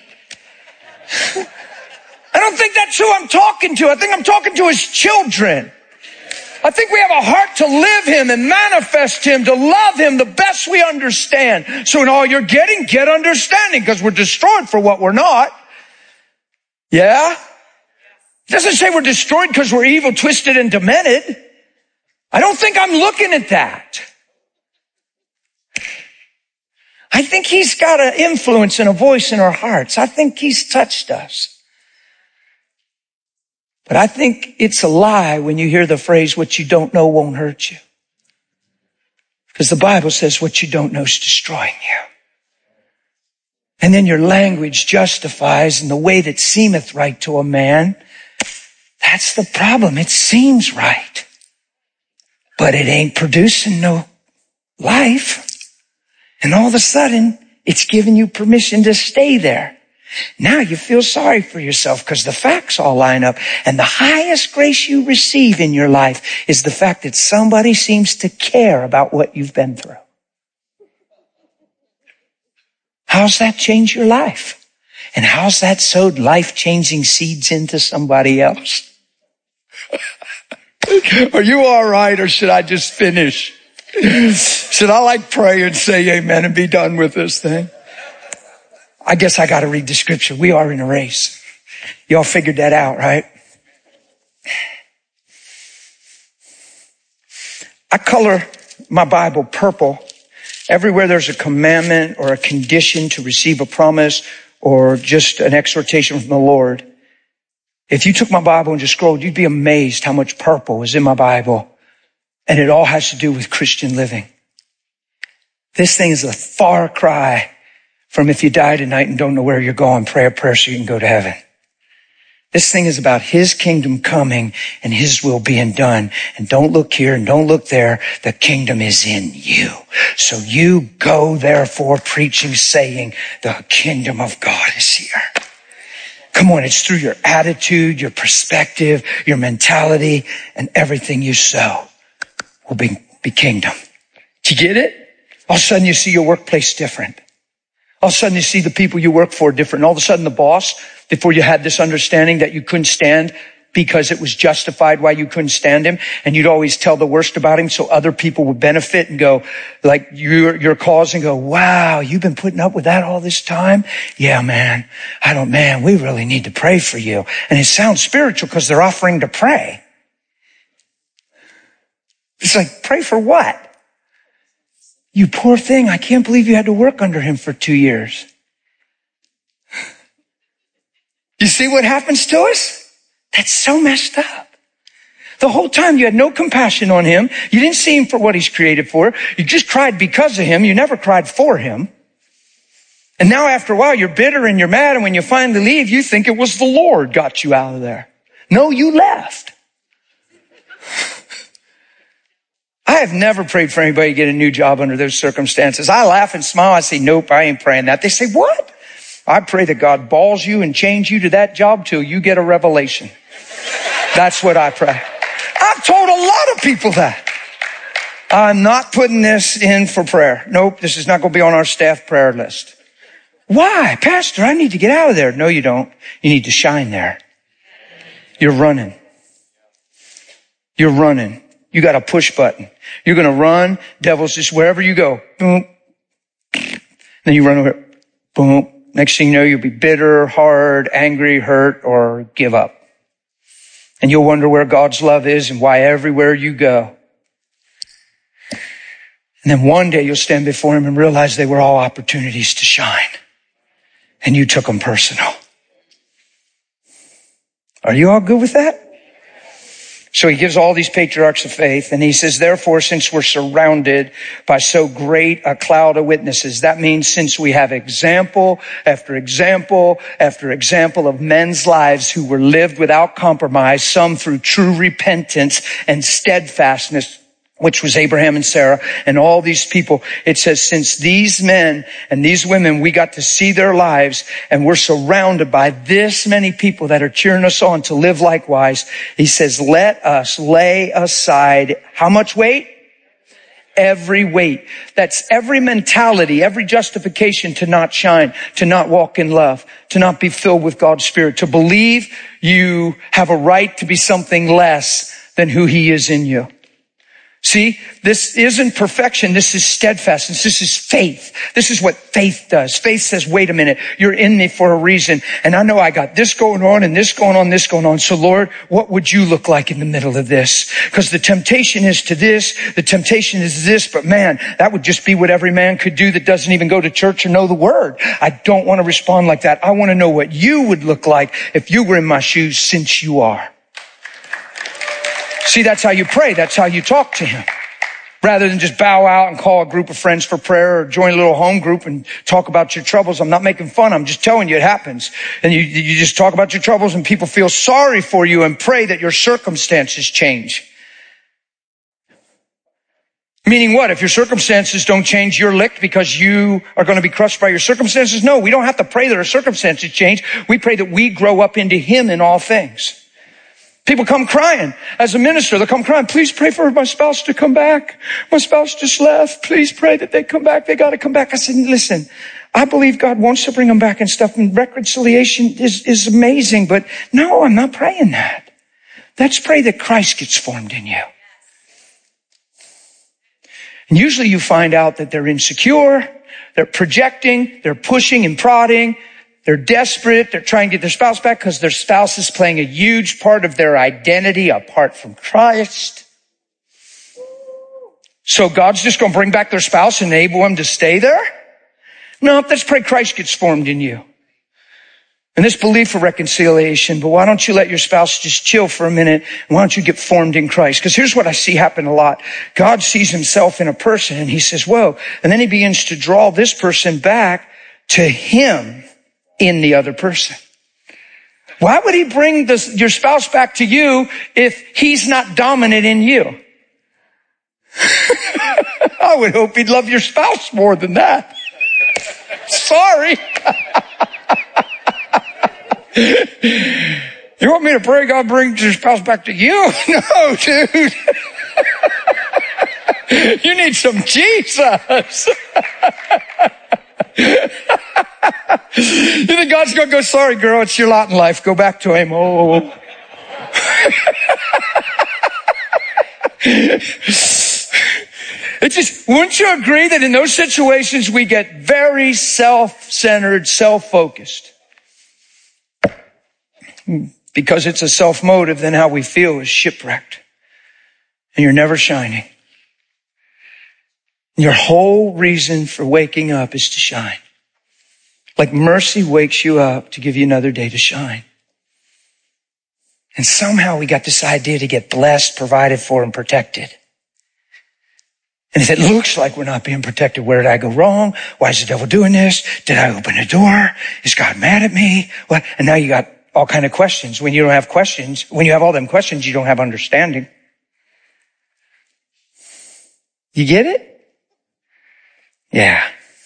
Speaker 2: I don't think that's who I'm talking to. I think I'm talking to his children. I think we have a heart to live him and manifest him, to love him the best we understand. So in all you're getting, get understanding, because we're destroyed for what we're not. Yeah? It doesn't say we're destroyed because we're evil, twisted, and demented. I don't think I'm looking at that. I think he's got an influence and a voice in our hearts. I think he's touched us. But I think it's a lie when you hear the phrase, what you don't know won't hurt you. Because the Bible says what you don't know is destroying you. And then your language justifies in the way that seemeth right to a man. That's the problem. It seems right, but it ain't producing no life. And all of a sudden, it's giving you permission to stay there. Now you feel sorry for yourself because the facts all line up. And the highest grace you receive in your life is the fact that somebody seems to care about what you've been through. How's that change your life? And how's that sowed life-changing seeds into somebody else? Are you all right, or should I just finish? Should I like pray and say amen and be done with this thing? I guess I got to read the scripture. We are in a race. Y'all figured that out, right? I color my Bible purple. Everywhere there's a commandment or a condition to receive a promise or just an exhortation from the Lord. If you took my Bible and just scrolled, you'd be amazed how much purple is in my Bible. And it all has to do with Christian living. This thing is a far cry from if you die tonight and don't know where you're going, pray a prayer so you can go to heaven. This thing is about his kingdom coming and his will being done. And don't look here and don't look there. The kingdom is in you. So you go therefore preaching, saying, the kingdom of God is here. Come on, it's through your attitude, your perspective, your mentality, and everything you sow will be, be kingdom. Do you get it? All of a sudden you see your workplace different. All of a sudden you see the people you work for different. All of a sudden the boss, before you had this understanding that you couldn't stand because it was justified why you couldn't stand him, and you'd always tell the worst about him so other people would benefit and go like your, your cause and go, wow, you've been putting up with that all this time? Yeah, man, I don't, man, we really need to pray for you. And it sounds spiritual because they're offering to pray. It's like, pray for what? You poor thing, I can't believe you had to work under him for two years. You see what happens to us? That's so messed up. The whole time you had no compassion on him. You didn't see him for what he's created for. You just cried because of him. You never cried for him. And now after a while, you're bitter and you're mad. And when you finally leave, you think it was the Lord got you out of there. No, you left. I have never prayed for anybody to get a new job under those circumstances. I laugh and smile. I say, nope, I ain't praying that. They say, what? I pray that God balls you and change you to that job till you get a revelation. That's what I pray. I've told a lot of people that. I'm not putting this in for prayer. Nope, this is not going to be on our staff prayer list. Why? Pastor, I need to get out of there. No, you don't. You need to shine there. You're running. You're running. You got a push button. You're going to run. Devil's just wherever you go. Boom. Then you run over. Boom. Next thing you know, you'll be bitter, hard, angry, hurt, or give up. And you'll wonder where God's love is and why everywhere you go. And then one day you'll stand before him and realize they were all opportunities to shine. And you took them personal. Are you all good with that? So he gives all these patriarchs of faith, and he says, therefore, since we're surrounded by so great a cloud of witnesses, that means since we have example after example after example of men's lives who were lived without compromise, some through true repentance and steadfastness, which was Abraham and Sarah and all these people. It says, since these men and these women, we got to see their lives and we're surrounded by this many people that are cheering us on to live likewise. He says, let us lay aside how much weight? Every weight. That's every mentality, every justification to not shine, to not walk in love, to not be filled with God's Spirit, to believe you have a right to be something less than who he is in you. See, this isn't perfection. This is steadfastness. This is faith. This is what faith does. Faith says, wait a minute, you're in me for a reason. And I know I got this going on and this going on, this going on. So Lord, what would you look like in the middle of this? Because the temptation is to this. The temptation is this. But man, that would just be what every man could do that doesn't even go to church or know the word. I don't want to respond like that. I want to know what you would look like if you were in my shoes, since you are. See, that's how you pray. That's how you talk to him. Rather than just bow out and call a group of friends for prayer or join a little home group and talk about your troubles. I'm not making fun. I'm just telling you it happens. And you, you just talk about your troubles and people feel sorry for you and pray that your circumstances change. Meaning what? If your circumstances don't change, you're licked because you are going to be crushed by your circumstances? No, we don't have to pray that our circumstances change. We pray that we grow up into him in all things. People come crying. As a minister, they'll come crying. Please pray for my spouse to come back. My spouse just left. Please pray that they come back. They got to come back. I said, listen, I believe God wants to bring them back and stuff. And reconciliation is, is amazing. But no, I'm not praying that. Let's pray that Christ gets formed in you. And usually you find out that they're insecure. They're projecting. They're pushing and prodding. They're desperate. They're trying to get their spouse back because their spouse is playing a huge part of their identity apart from Christ. So God's just going to bring back their spouse and enable them to stay there? No, let's pray Christ gets formed in you. And this belief for reconciliation, but why don't you let your spouse just chill for a minute? And why don't you get formed in Christ? Because here's what I see happen a lot. God sees himself in a person and he says, whoa. And then he begins to draw this person back to him in the other person. Why would he bring this, your spouse back to you if he's not dominant in you? I would hope he'd love your spouse more than that. Sorry. You want me to pray God brings your spouse back to you? No, dude. You need some Jesus. You think God's going to go, sorry, girl, it's your lot in life. Go back to him. Oh. It's just, wouldn't you agree that in those situations we get very self-centered, self-focused? Because it's a self-motive, then how we feel is shipwrecked. And you're never shining. Your whole reason for waking up is to shine. Like mercy wakes you up to give you another day to shine. And somehow we got this idea to get blessed, provided for, and protected. And if it looks like we're not being protected, where did I go wrong? Why is the devil doing this? Did I open a door? Is God mad at me? What? And now you got all kind of questions. When you don't have questions, when you have all them questions, you don't have understanding. You get it? Yeah.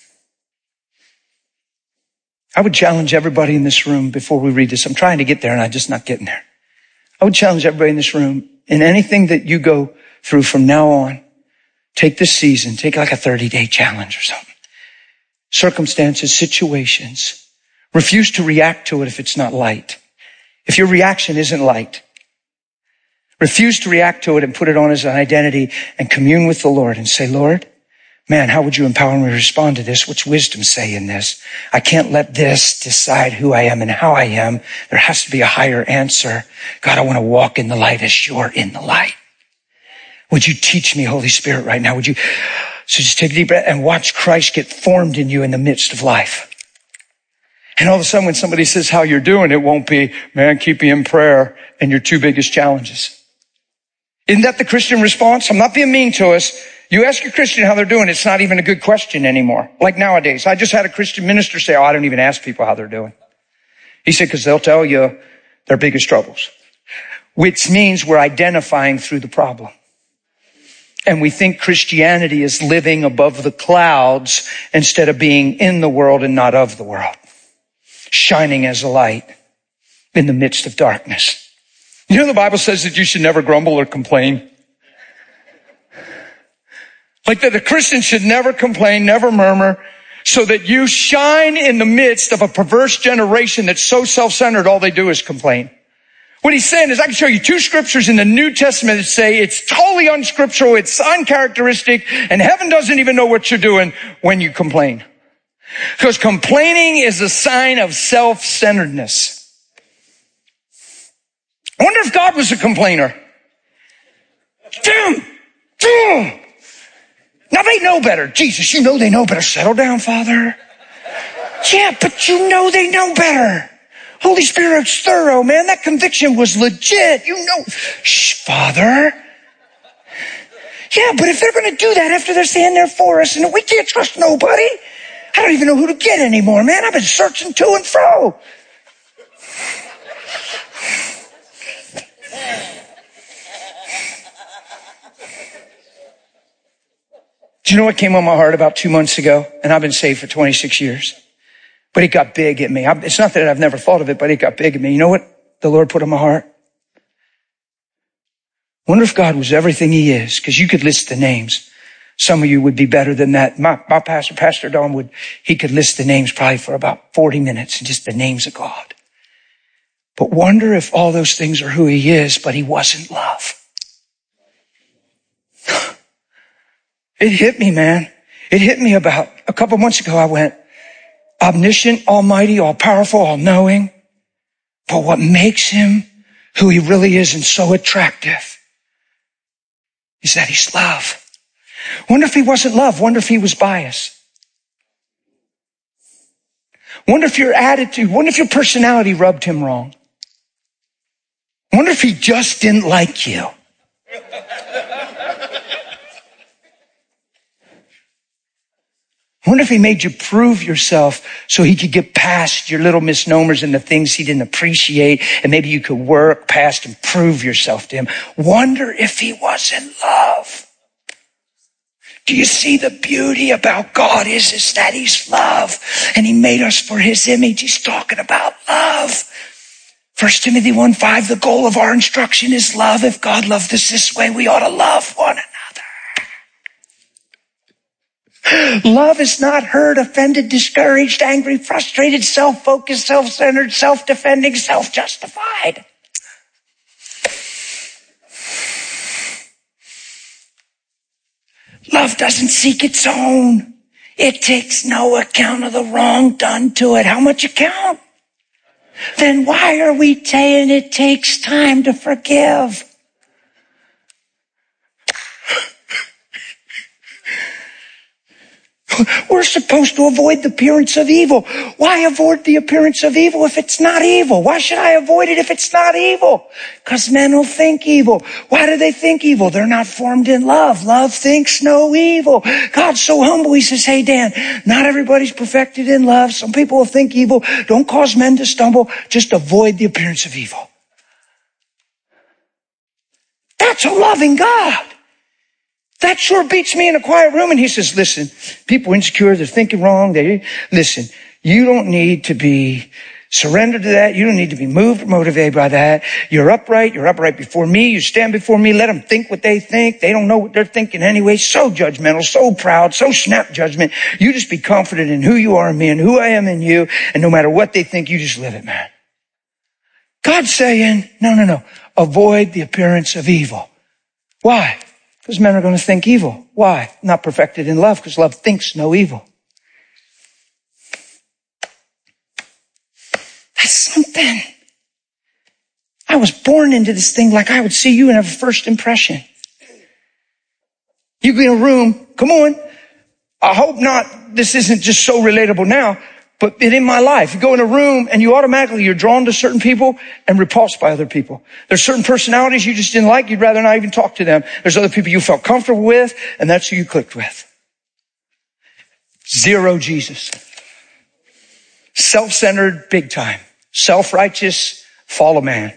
Speaker 2: I would challenge everybody in this room before we read this. I'm trying to get there and I'm just not getting there. I would challenge everybody in this room, in anything that you go through from now on, take this season, take like a thirty day challenge or something. Circumstances, situations. Refuse to react to it if it's not light. If your reaction isn't light, refuse to react to it and put it on as an identity and commune with the Lord and say, Lord, man, how would you empower me to respond to this? What's wisdom say in this? I can't let this decide who I am and how I am. There has to be a higher answer. God, I want to walk in the light as you're in the light. Would you teach me, Holy Spirit, right now? Would you? So just take a deep breath and watch Christ get formed in you in the midst of life. And all of a sudden when somebody says how you're doing, it won't be, man, keep me in prayer and your two biggest challenges. Isn't that the Christian response? I'm not being mean to us. You ask a Christian how they're doing, it's not even a good question anymore. Like nowadays, I just had a Christian minister say, oh, I don't even ask people how they're doing. He said, because they'll tell you their biggest troubles, which means we're identifying through the problem. And we think Christianity is living above the clouds instead of being in the world and not of the world, shining as a light in the midst of darkness. You know, the Bible says that you should never grumble or complain. Like that a Christian should never complain, never murmur, so that you shine in the midst of a perverse generation that's so self-centered, all they do is complain. What he's saying is, I can show you two scriptures in the New Testament that say it's totally unscriptural, it's uncharacteristic, and heaven doesn't even know what you're doing when you complain. Because complaining is a sign of self-centeredness. I wonder if God was a complainer. Damn! Damn! Now they know better. Jesus, you know they know better. Settle down, Father. Yeah, but you know they know better. Holy Spirit's thorough, man. That conviction was legit. You know, shh, Father. Yeah, but if they're going to do that after they're standing there for us and we can't trust nobody, I don't even know who to get anymore, man. I've been searching to and fro. Do you know what came on my heart about two months ago? And I've been saved for twenty-six years. But it got big at me. It's not that I've never thought of it, but it got big at me. You know what the Lord put on my heart? Wonder if God was everything he is, because you could list the names. Some of you would be better than that. My, my pastor, Pastor Don, would, he could list the names probably for about forty minutes, just the names of God. But wonder if all those things are who he is, but he wasn't love. It hit me, man. It hit me about a couple months ago. I went, omniscient, almighty, all powerful, all knowing. But what makes him who he really is and so attractive is that he's love. Wonder if he wasn't love. Wonder if he was biased. Wonder if your attitude, wonder if your personality rubbed him wrong. Wonder if he just didn't like you. Wonder if he made you prove yourself so he could get past your little misnomers and the things he didn't appreciate, and maybe you could work past and prove yourself to him. Wonder if he was in love. Do you see the beauty about God is, is that he's love, and he made us for his image. He's talking about love. First Timothy one five, the goal of our instruction is love. If God loved us this way, we ought to love one another. Love is not hurt, offended, discouraged, angry, frustrated, self-focused, self-centered, self-defending, self-justified. Love doesn't seek its own. It takes no account of the wrong done to it. How much account? Then why are we saying it takes time to forgive? We're supposed to avoid the appearance of evil. Why avoid the appearance of evil if it's not evil? Why should I avoid it if it's not evil? Because men will think evil. Why do they think evil? They're not formed in love. Love thinks no evil. God's so humble. He says, hey, Dan, not everybody's perfected in love. Some people will think evil. Don't cause men to stumble. Just avoid the appearance of evil. That's a loving God. That sure beats me in a quiet room. And he says, listen, people are insecure. They're thinking wrong. They listen, you don't need to be surrendered to that. You don't need to be moved or motivated by that. You're upright. You're upright before me. You stand before me. Let them think what they think. They don't know what they're thinking anyway. So judgmental, so proud, so snap judgment. You just be confident in who you are in me and who I am in you. And no matter what they think, you just live it, man. God's saying, no, no, no. Avoid the appearance of evil. Why? Because men are going to think evil. Why? Not perfected in love, because love thinks no evil. That's something. I was born into this thing like I would see you and have a first impression. You be in a room, come on. I hope not, this isn't just so relatable now, but in my life, you go in a room and you automatically, you're drawn to certain people and repulsed by other people. There's certain personalities you just didn't like. You'd rather not even talk to them. There's other people you felt comfortable with, and that's who you clicked with. Zero Jesus. Self-centered, big time. Self-righteous, follow man.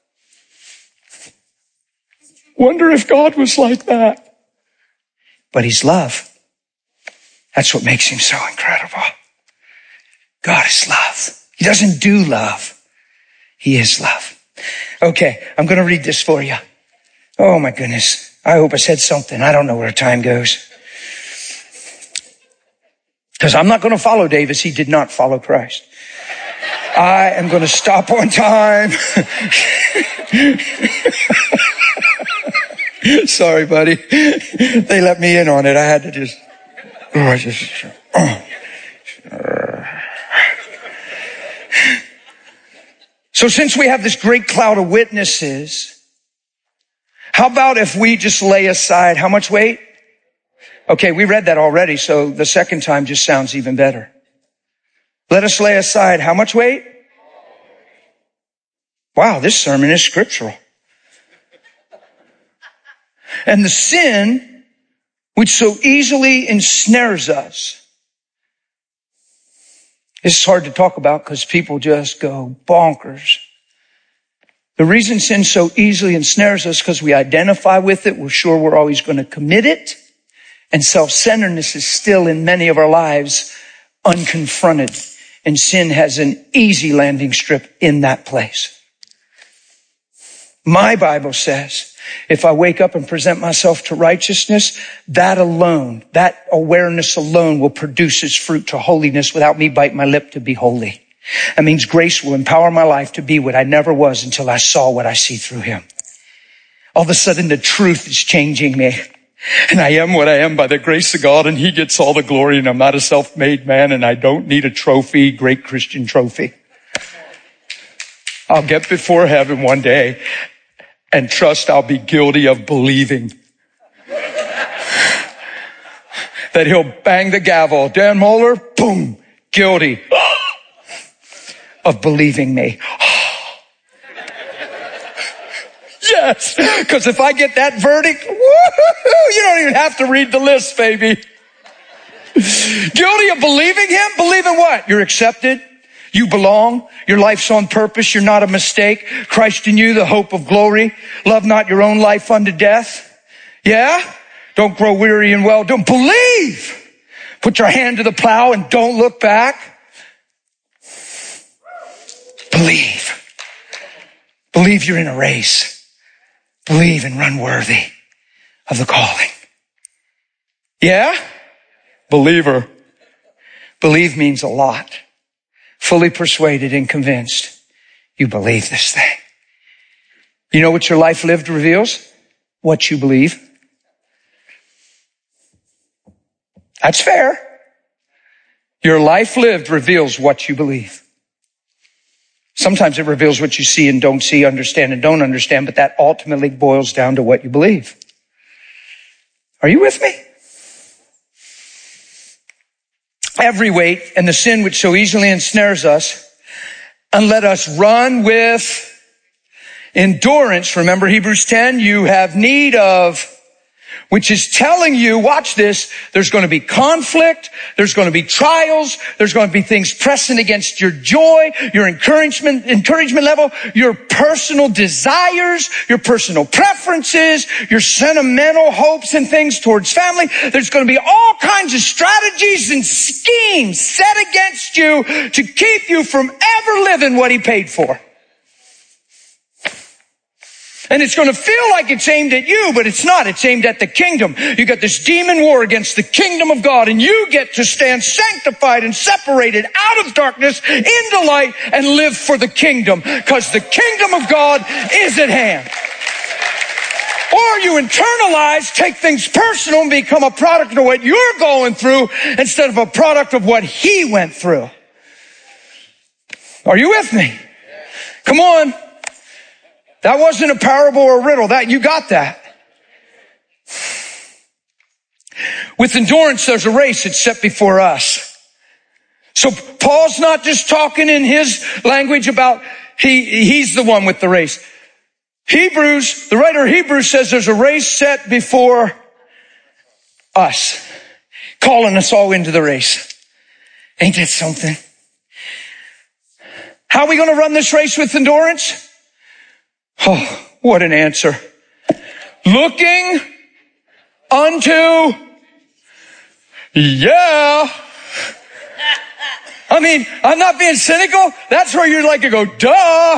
Speaker 2: Wonder if God was like that. But he's love. That's what makes him so incredible. God is love. He doesn't do love. He is love. Okay, I'm going to read this for you. Oh my goodness. I hope I said something. I don't know where time goes. Because I'm not going to follow Davis. He did not follow Christ. I am going to stop on time. Sorry, buddy. They let me in on it. I had to just, oh, I just, oh. So since we have this great cloud of witnesses, how about if we just lay aside how much weight? Okay, we read that already, so the second time just sounds even better. Let us lay aside how much weight? Wow, this sermon is scriptural. And the sin which so easily ensnares us. It's hard to talk about because people just go bonkers. The reason sin so easily ensnares us because we identify with it. We're sure we're always going to commit it. And self-centeredness is still in many of our lives unconfronted. And sin has an easy landing strip in that place. My Bible says, if I wake up and present myself to righteousness, that alone, that awareness alone will produce its fruit to holiness without me biting my lip to be holy. That means grace will empower my life to be what I never was until I saw what I see through him. All of a sudden, the truth is changing me. And I am what I am by the grace of God, and he gets all the glory, and I'm not a self-made man, and I don't need a trophy, great Christian trophy. I'll get before heaven one day and trust I'll be guilty of believing. That he'll bang the gavel. Dan Moeller, boom, guilty of believing me. Yes, because if I get that verdict, woo-hoo, you don't even have to read the list, baby. Guilty of believing him? Believing what? You're accepted. You belong. Your life's on purpose. You're not a mistake. Christ in you, the hope of glory. Love not your own life unto death. Yeah? Don't grow weary and well doing. Believe. Put your hand to the plow and don't look back. Believe. Believe you're in a race. Believe and run worthy of the calling. Yeah? Believer. Believe means a lot. Fully persuaded and convinced you believe this thing. You know what your life lived reveals? What you believe. That's fair. Your life lived reveals what you believe. Sometimes it reveals what you see and don't see, understand and don't understand, but that ultimately boils down to what you believe. Are you with me? Every weight and the sin which so easily ensnares us, and let us run with endurance. Remember Hebrews ten, you have need of, which is telling you, watch this, there's going to be conflict, there's going to be trials, there's going to be things pressing against your joy, your encouragement, encouragement level, your personal desires, your personal preferences, your sentimental hopes and things towards family. There's going to be all kinds of strategies and schemes set against you to keep you from ever living what he paid for. And it's going to feel like it's aimed at you, but it's not. It's aimed at the kingdom. You got this demon war against the kingdom of God, and you get to stand sanctified and separated out of darkness into light and live for the kingdom, because the kingdom of God is at hand. Or you internalize, take things personal, and become a product of what you're going through instead of a product of what he went through. Are you with me? Come on. That wasn't a parable or a riddle. That, you got that. With endurance, there's a race that's set before us. So Paul's not just talking in his language about he, he's the one with the race. Hebrews, the writer of Hebrews says there's a race set before us, calling us all into the race. Ain't that something? How are we going to run this race with endurance? Oh, what an answer. Looking unto, yeah. I mean, I'm not being cynical. That's where you're like, you go, duh.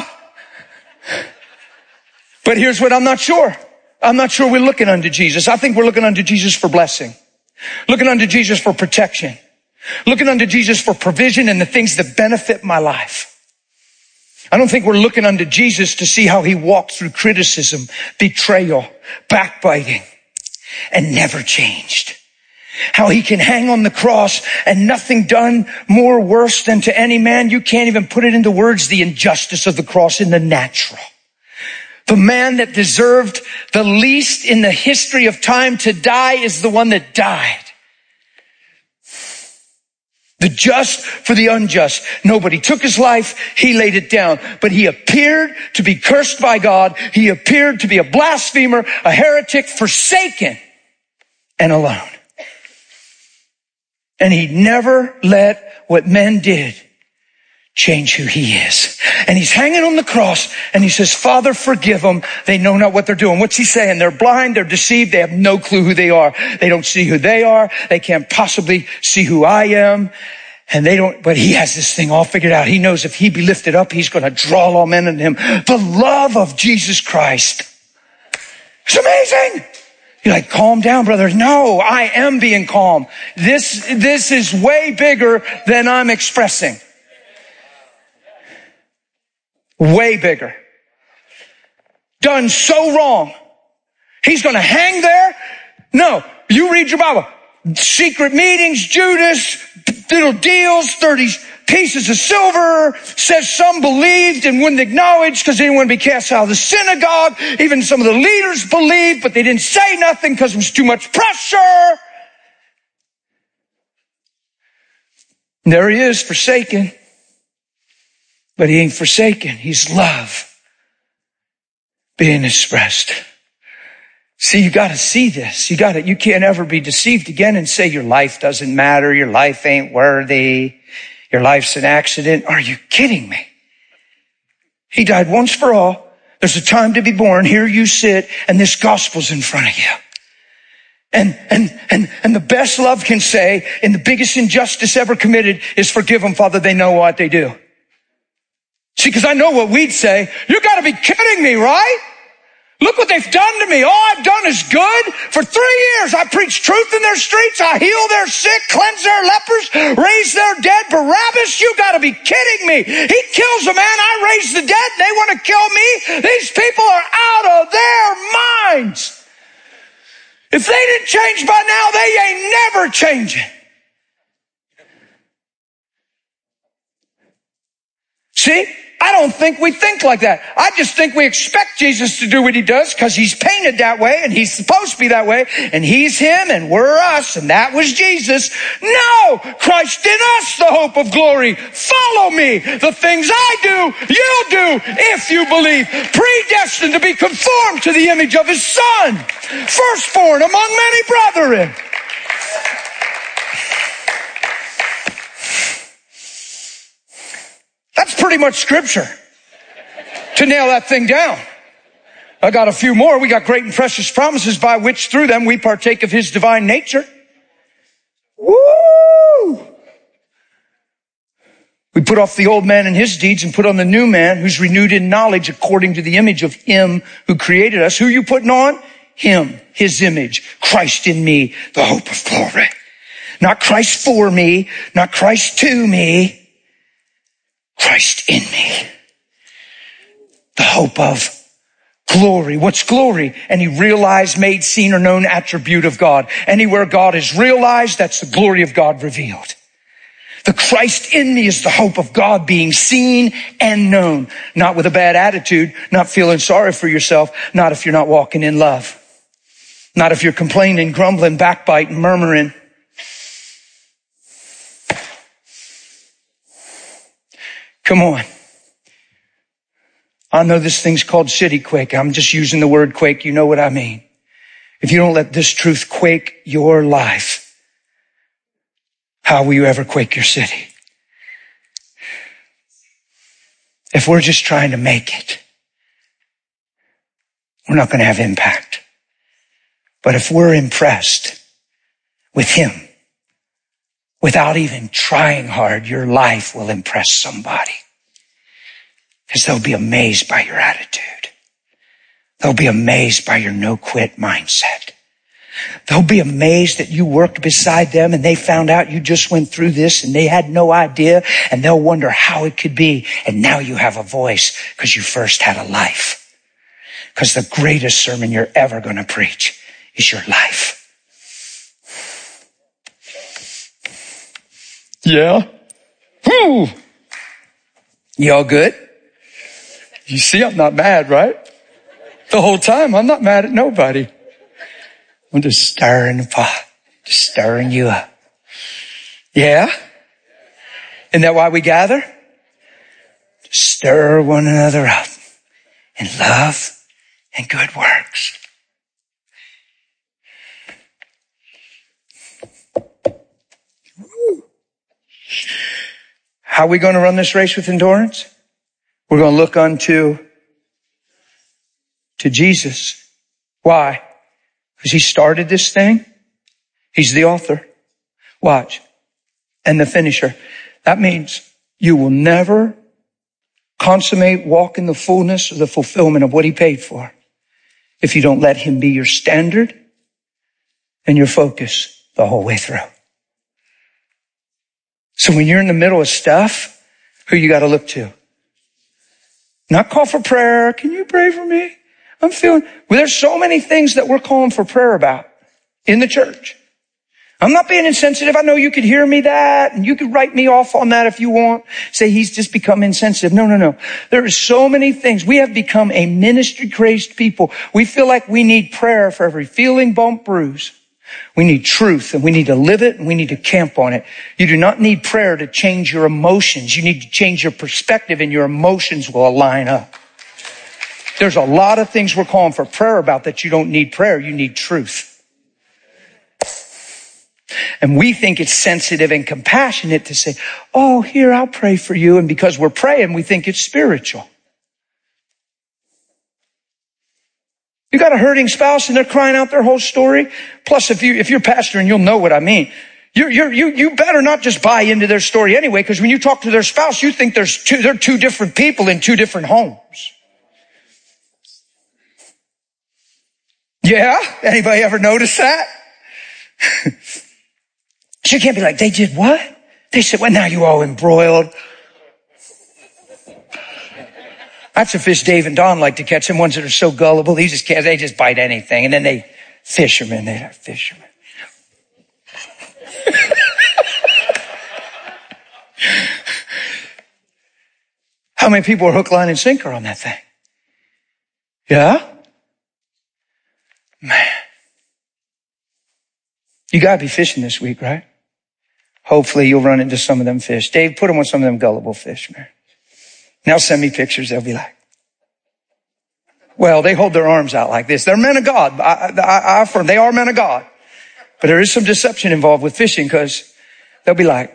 Speaker 2: But here's what I'm not sure. I'm not sure we're looking unto Jesus. I think we're looking unto Jesus for blessing. Looking unto Jesus for protection. Looking unto Jesus for provision and the things that benefit my life. I don't think we're looking unto Jesus to see how he walked through criticism, betrayal, backbiting, and never changed. How he can hang on the cross and nothing done more worse than to any man. You can't even put it into words, the injustice of the cross in the natural. The man that deserved the least in the history of time to die is the one that died. The just for the unjust. Nobody took his life. He laid it down. But he appeared to be cursed by God. He appeared to be a blasphemer, a heretic, forsaken and alone. And he never let what men did change who he is. And he's hanging on the cross and he says, Father, forgive them. They know not what they're doing. What's he saying? They're blind. They're deceived. They have no clue who they are. They don't see who they are. They can't possibly see who I am. And they don't, but he has this thing all figured out. He knows if he be lifted up, he's going to draw all men unto him. The love of Jesus Christ. It's amazing. You're like, calm down, brother. No, I am being calm. This, this is way bigger than I'm expressing. Way bigger. Done so wrong. He's going to hang there? No. You read your Bible. Secret meetings, Judas, little deals, thirty pieces of silver. Says some believed and wouldn't acknowledge because they didn't want to be cast out of the synagogue. Even some of the leaders believed, but they didn't say nothing because it was too much pressure. And there he is, forsaken. But he ain't forsaken. He's love being expressed. See, you got to see this. You got to, you can't ever be deceived again and say your life doesn't matter. Your life ain't worthy. Your life's an accident. Are you kidding me? He died once for all. There's a time to be born. Here you sit and this gospel's in front of you. And, and, and, and the best love can say, and the biggest injustice ever committed is forgive them, Father. They know what they do. See, because I know what we'd say. You got to be kidding me, right? Look what they've done to me. All I've done is good. For three years, I preach truth in their streets. I heal their sick, cleanse their lepers, raise their dead. Barabbas, you got to be kidding me. He kills a man. I raise the dead. They want to kill me. These people are out of their minds. If they didn't change by now, they ain't never changing. See? I don't think we think like that. I just think we expect Jesus to do what he does because he's painted that way and he's supposed to be that way and he's him and we're us and that was Jesus. No! Christ in us, the hope of glory. Follow me. The things I do, you'll do if you believe. Predestined to be conformed to the image of his Son. Firstborn among many brethren. That's pretty much scripture to nail that thing down. I got a few more. We got great and precious promises by which through them we partake of his divine nature. Woo! We put off the old man and his deeds and put on the new man who's renewed in knowledge according to the image of him who created us. Who are you putting on? Him, his image, Christ in me, the hope of glory. Not Christ for me, not Christ to me. Christ in me. The hope of glory. What's glory? Any realized, made, seen, or known attribute of God. Anywhere God is realized, that's the glory of God revealed. The Christ in me is the hope of God being seen and known. Not with a bad attitude, not feeling sorry for yourself, not if you're not walking in love. Not if you're complaining, grumbling, backbiting, murmuring. Come on. I know this thing's called city quake. I'm just using the word quake. You know what I mean. If you don't let this truth quake your life, how will you ever quake your city? If we're just trying to make it, we're not going to have impact. But if we're impressed with him, without even trying hard, your life will impress somebody. Because they'll be amazed by your attitude. They'll be amazed by your no-quit mindset. They'll be amazed that you worked beside them and they found out you just went through this and they had no idea, and they'll wonder how it could be. And now you have a voice because you first had a life. Because the greatest sermon you're ever going to preach is your life. Yeah. Whew. Y'all good? You see, I'm not mad, right? The whole time, I'm not mad at nobody. I'm just stirring the pot, just stirring you up. Yeah? Isn't that why we gather? To stir one another up in love and good works. How are we going to run this race with endurance? We're going to look unto to Jesus. Why? Because he started this thing. He's the author. Watch. And the finisher. That means you will never consummate, walk in the fullness or the fulfillment of what he paid for if you don't let him be your standard and your focus the whole way through. So when you're in the middle of stuff, who you got to look to? Not call for prayer. Can you pray for me? I'm feeling, well, there's so many things that we're calling for prayer about in the church. I'm not being insensitive. I know you could hear me that, and you could write me off on that if you want. Say he's just become insensitive. No, no, no. There are so many things. We have become a ministry-crazed people. We feel like we need prayer for every feeling, bump, bruise. We need truth, and we need to live it, and we need to camp on it. You do not need prayer to change your emotions. You need to change your perspective, and your emotions will align up. There's a lot of things we're calling for prayer about that you don't need prayer. You need truth. And we think it's sensitive and compassionate to say, oh, here, I'll pray for you. And because we're praying, we think it's spiritual. You got a hurting spouse and they're crying out their whole story. Plus, if you, if you're pastoring, you'll know what I mean. You're, you're, you, you better not just buy into their story anyway, because when you talk to their spouse, you think there's two, they're two different people in two different homes. Yeah? Anybody ever notice that? You can't be like, they did what? They said, well, now you all embroiled. That's a fish Dave and Don like to catch, them ones that are so gullible. They just can't, they just bite anything. And then they, fishermen, they're fishermen. How many people are hook, line, and sinker on that thing? Yeah? Man. You gotta be fishing this week, right? Hopefully you'll run into some of them fish. Dave, put them on some of them gullible fish, man. Now send me pictures. They'll be like, well, they hold their arms out like this. They're men of God. I, I, I affirm they are men of God. But there is some deception involved with fishing because they'll be like,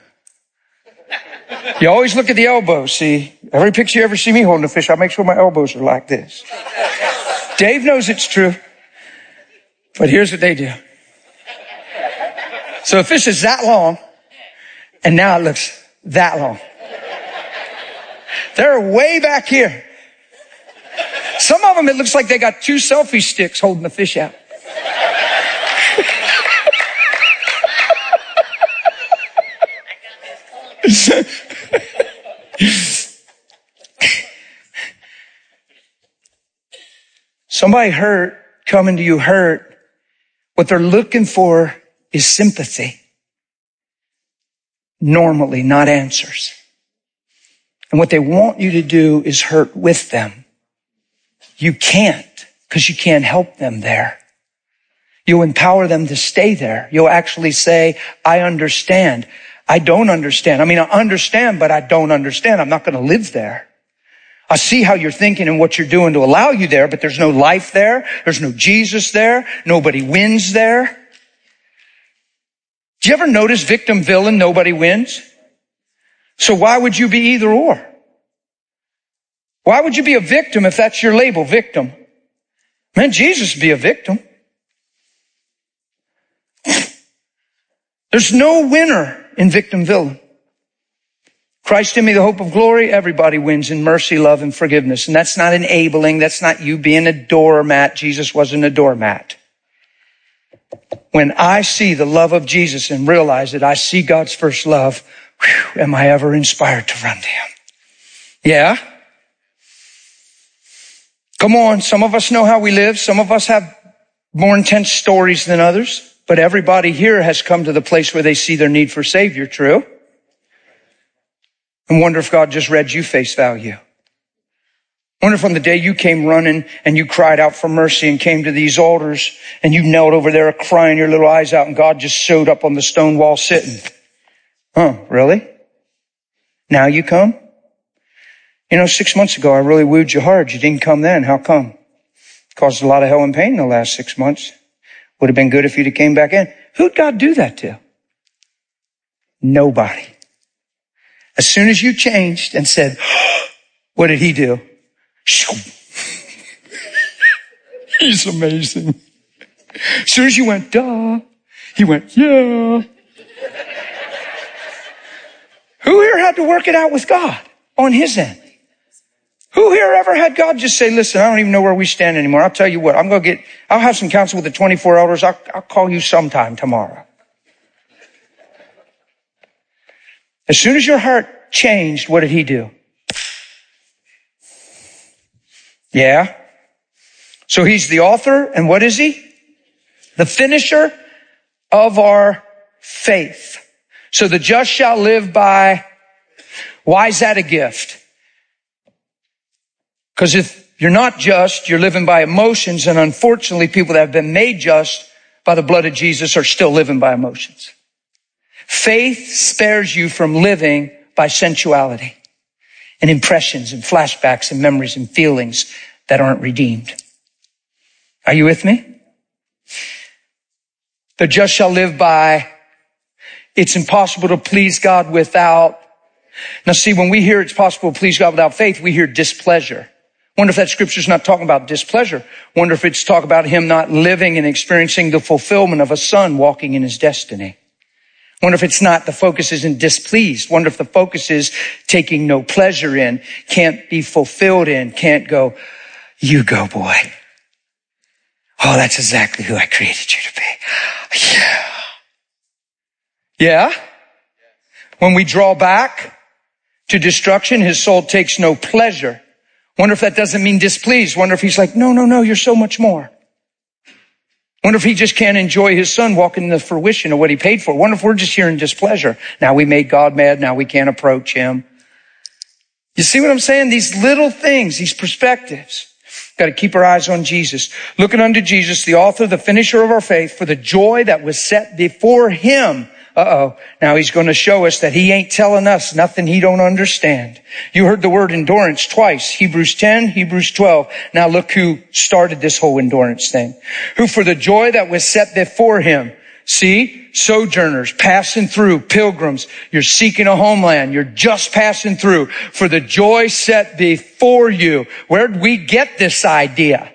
Speaker 2: you always look at the elbows. See, every picture you ever see me holding a fish, I make sure my elbows are like this. Dave knows it's true. But here's what they do. So a fish is that long, and now it looks that long. They're way back here. Some of them, it looks like they got two selfie sticks holding the fish out. Somebody hurt, coming to you hurt, what they're looking for is sympathy. Normally, not answers. And what they want you to do is hurt with them. You can't, because you can't help them there. You'll empower them to stay there. You'll actually say, I understand. I don't understand. I mean, I understand, but I don't understand. I'm not going to live there. I see how you're thinking and what you're doing to allow you there, but there's no life there. There's no Jesus there. Nobody wins there. Do you ever notice victim, villain, nobody wins? So why would you be either or? Why would you be a victim if that's your label, victim? Man, Jesus would be a victim. There's no winner in victim, villain. Christ in me, the hope of glory, everybody wins in mercy, love, and forgiveness. And that's not enabling. That's not you being a doormat. Jesus wasn't a doormat. When I see the love of Jesus and realize that I see God's first love, whew, am I ever inspired to run to him? Yeah. Come on. Some of us know how we live. Some of us have more intense stories than others, but everybody here has come to the place where they see their need for Savior. True. And wonder if God just read you face value. Wonder if on the day you came running and you cried out for mercy and came to these altars and you knelt over there crying your little eyes out and God just showed up on the stone wall sitting. Huh, really? Now you come? You know, six months ago, I really wooed you hard. You didn't come then. How come? Caused a lot of hell and pain in the last six months. Would have been good if you'd have came back in. Who'd God do that to? Nobody. As soon as you changed and said, what did he do? He's amazing. As soon as you went, duh, he went, yeah. Who here had to work it out with God on his end? Who here ever had God just say, listen, I don't even know where we stand anymore. I'll tell you what, I'm going to get, I'll have some counsel with the twenty-four elders. I'll, I'll call you sometime tomorrow. As soon as your heart changed, what did he do? Yeah. So he's the author, and what is he? The finisher of our faith. So the just shall live by, why is that a gift? Because if you're not just, you're living by emotions, and unfortunately people that have been made just by the blood of Jesus are still living by emotions. Faith spares you from living by sensuality and impressions and flashbacks and memories and feelings that aren't redeemed. Are you with me? The just shall live by, it's impossible to please God without. Now see, when we hear it's possible to please God without faith, we hear displeasure. Wonder if that scripture's not talking about displeasure. Wonder if it's talking about him not living and experiencing the fulfillment of a son walking in his destiny. Wonder if it's not the focus isn't displeased. Wonder if the focus is taking no pleasure in, can't be fulfilled in, can't go, you go, boy. Oh, that's exactly who I created you to be. Yeah. Yeah? When we draw back to destruction, his soul takes no pleasure. Wonder if that doesn't mean displeased. Wonder if he's like, no, no, no, you're so much more. Wonder if he just can't enjoy his son walking in the fruition of what he paid for. Wonder if we're just hearing displeasure. Now we made God mad. Now we can't approach him. You see what I'm saying? These little things, these perspectives. Got to keep our eyes on Jesus. Looking unto Jesus, the author, the finisher of our faith, for the joy that was set before him. Uh-oh. Now he's going to show us that he ain't telling us nothing he don't understand. You heard the word endurance twice. Hebrews ten, Hebrews twelve. Now look who started this whole endurance thing. Who for the joy that was set before him. See, sojourners, passing through, pilgrims. You're seeking a homeland. You're just passing through. For the joy set before you. Where did we get this idea?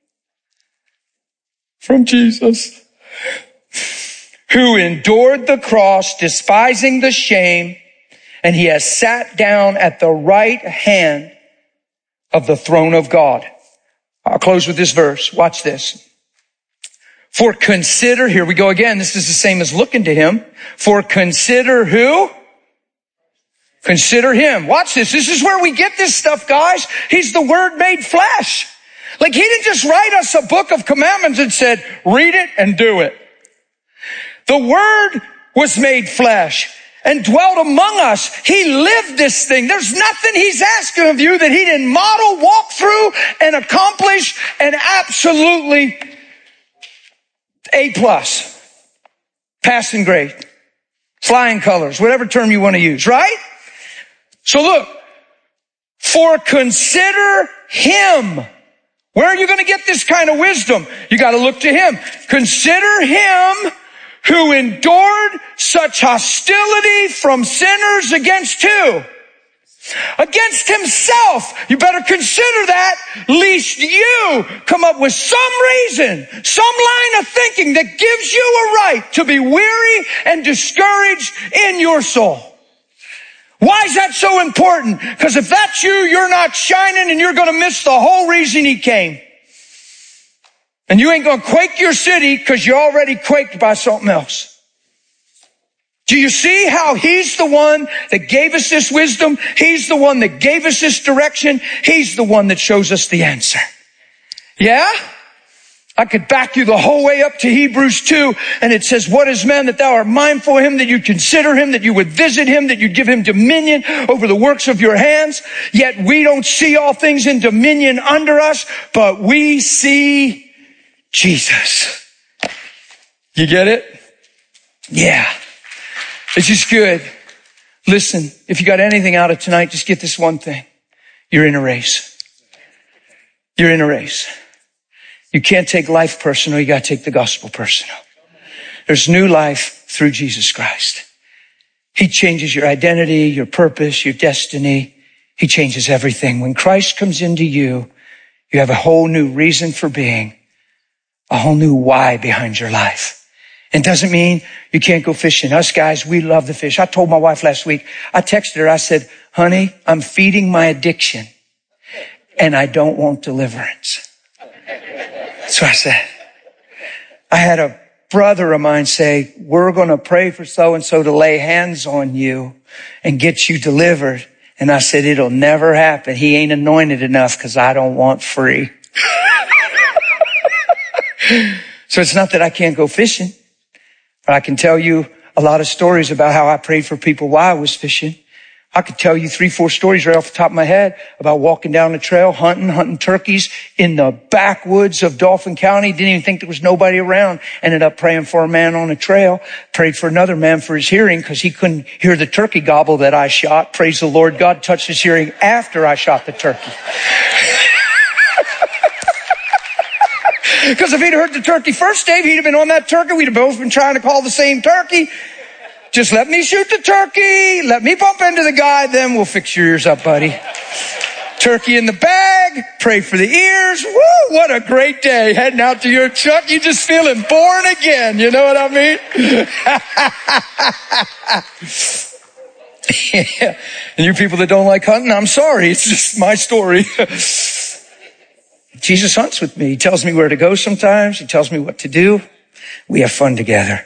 Speaker 2: From Jesus. Who endured the cross, despising the shame, and he has sat down at the right hand of the throne of God. I'll close with this verse. Watch this. For consider, here we go again. This is the same as looking to him. For consider who? Consider him. Watch this. This is where we get this stuff, guys. He's the Word made flesh. Like he didn't just write us a book of commandments and said, read it and do it. The Word was made flesh and dwelt among us. He lived this thing. There's nothing he's asking of you that he didn't model, walk through, and accomplish, and absolutely A plus. Passing grade. Flying colors. Whatever term you want to use, right? So look. For consider him. Where are you going to get this kind of wisdom? You got to look to him. Consider him who endured such hostility from sinners against who? Against himself. You better consider that, lest you come up with some reason, some line of thinking that gives you a right to be weary and discouraged in your soul. Why is that so important? Because if that's you, you're not shining and you're going to miss the whole reason he came. And you ain't going to quake your city because you're already quaked by something else. Do you see how he's the one that gave us this wisdom? He's the one that gave us this direction. He's the one that shows us the answer. Yeah? I could back you the whole way up to Hebrews two, and it says, what is man that thou art mindful of him, that you consider him, that you would visit him, that you give him dominion over the works of your hands? Yet we don't see all things in dominion under us, but we see Jesus. You get it? Yeah. It's just good. Listen, if you got anything out of tonight, just get this one thing. You're in a race. You're in a race. You can't take life personal. You got to take the gospel personal. There's new life through Jesus Christ. He changes your identity, your purpose, your destiny. He changes everything. When Christ comes into you, you have a whole new reason for being, a whole new why behind your life. It doesn't mean you can't go fishing. Us guys, we love the fish. I told my wife last week, I texted her, I said, honey, I'm feeding my addiction and I don't want deliverance. So I said, I had a brother of mine say, we're going to pray for so-and-so to lay hands on you and get you delivered. And I said, it'll never happen. He ain't anointed enough because I don't want free. So it's not that I can't go fishing. But I can tell you a lot of stories about how I prayed for people while I was fishing. I could tell you three, four stories right off the top of my head about walking down the trail, hunting, hunting turkeys in the backwoods of Dauphin County. Didn't even think there was nobody around. Ended up praying for a man on a trail. Prayed for another man for his hearing because he couldn't hear the turkey gobble that I shot. Praise the Lord. God touched his hearing after I shot the turkey. Because if he'd heard the turkey first, Dave, he'd have been on that turkey. We'd have both been trying to call the same turkey. Just let me shoot the turkey. Let me bump into the guy. Then we'll fix your ears up, buddy. Turkey in the bag. Pray for the ears. Woo, what a great day. Heading out to your truck. You just feeling born again. You know what I mean? Yeah. And you people that don't like hunting, I'm sorry. It's just my story. Jesus hunts with me. He tells me where to go sometimes. He tells me what to do. We have fun together.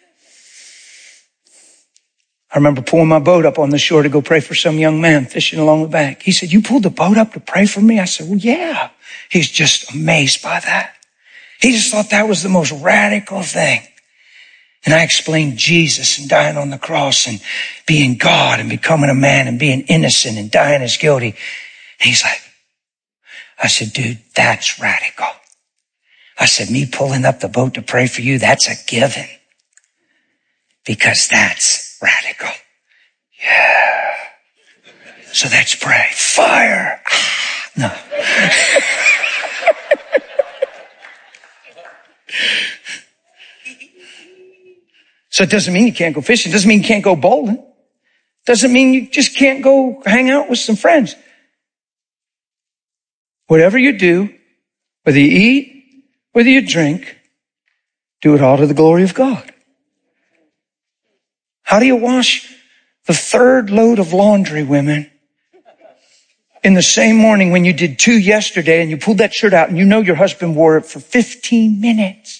Speaker 2: I remember pulling my boat up on the shore to go pray for some young man fishing along the bank. He said, you pulled the boat up to pray for me? I said, well, yeah. He's just amazed by that. He just thought that was the most radical thing. And I explained Jesus and dying on the cross and being God and becoming a man and being innocent and dying as guilty. And he's like, I said, dude, that's radical. I said, me pulling up the boat to pray for you, that's a given. Because that's radical. Yeah. So let's pray. Fire. Ah, no. So it doesn't mean you can't go fishing. It doesn't mean you can't go bowling. It doesn't mean you just can't go hang out with some friends. Whatever you do, whether you eat, whether you drink, do it all to the glory of God. How do you wash the third load of laundry, women, in the same morning when you did two yesterday and you pulled that shirt out and you know your husband wore it for fifteen minutes?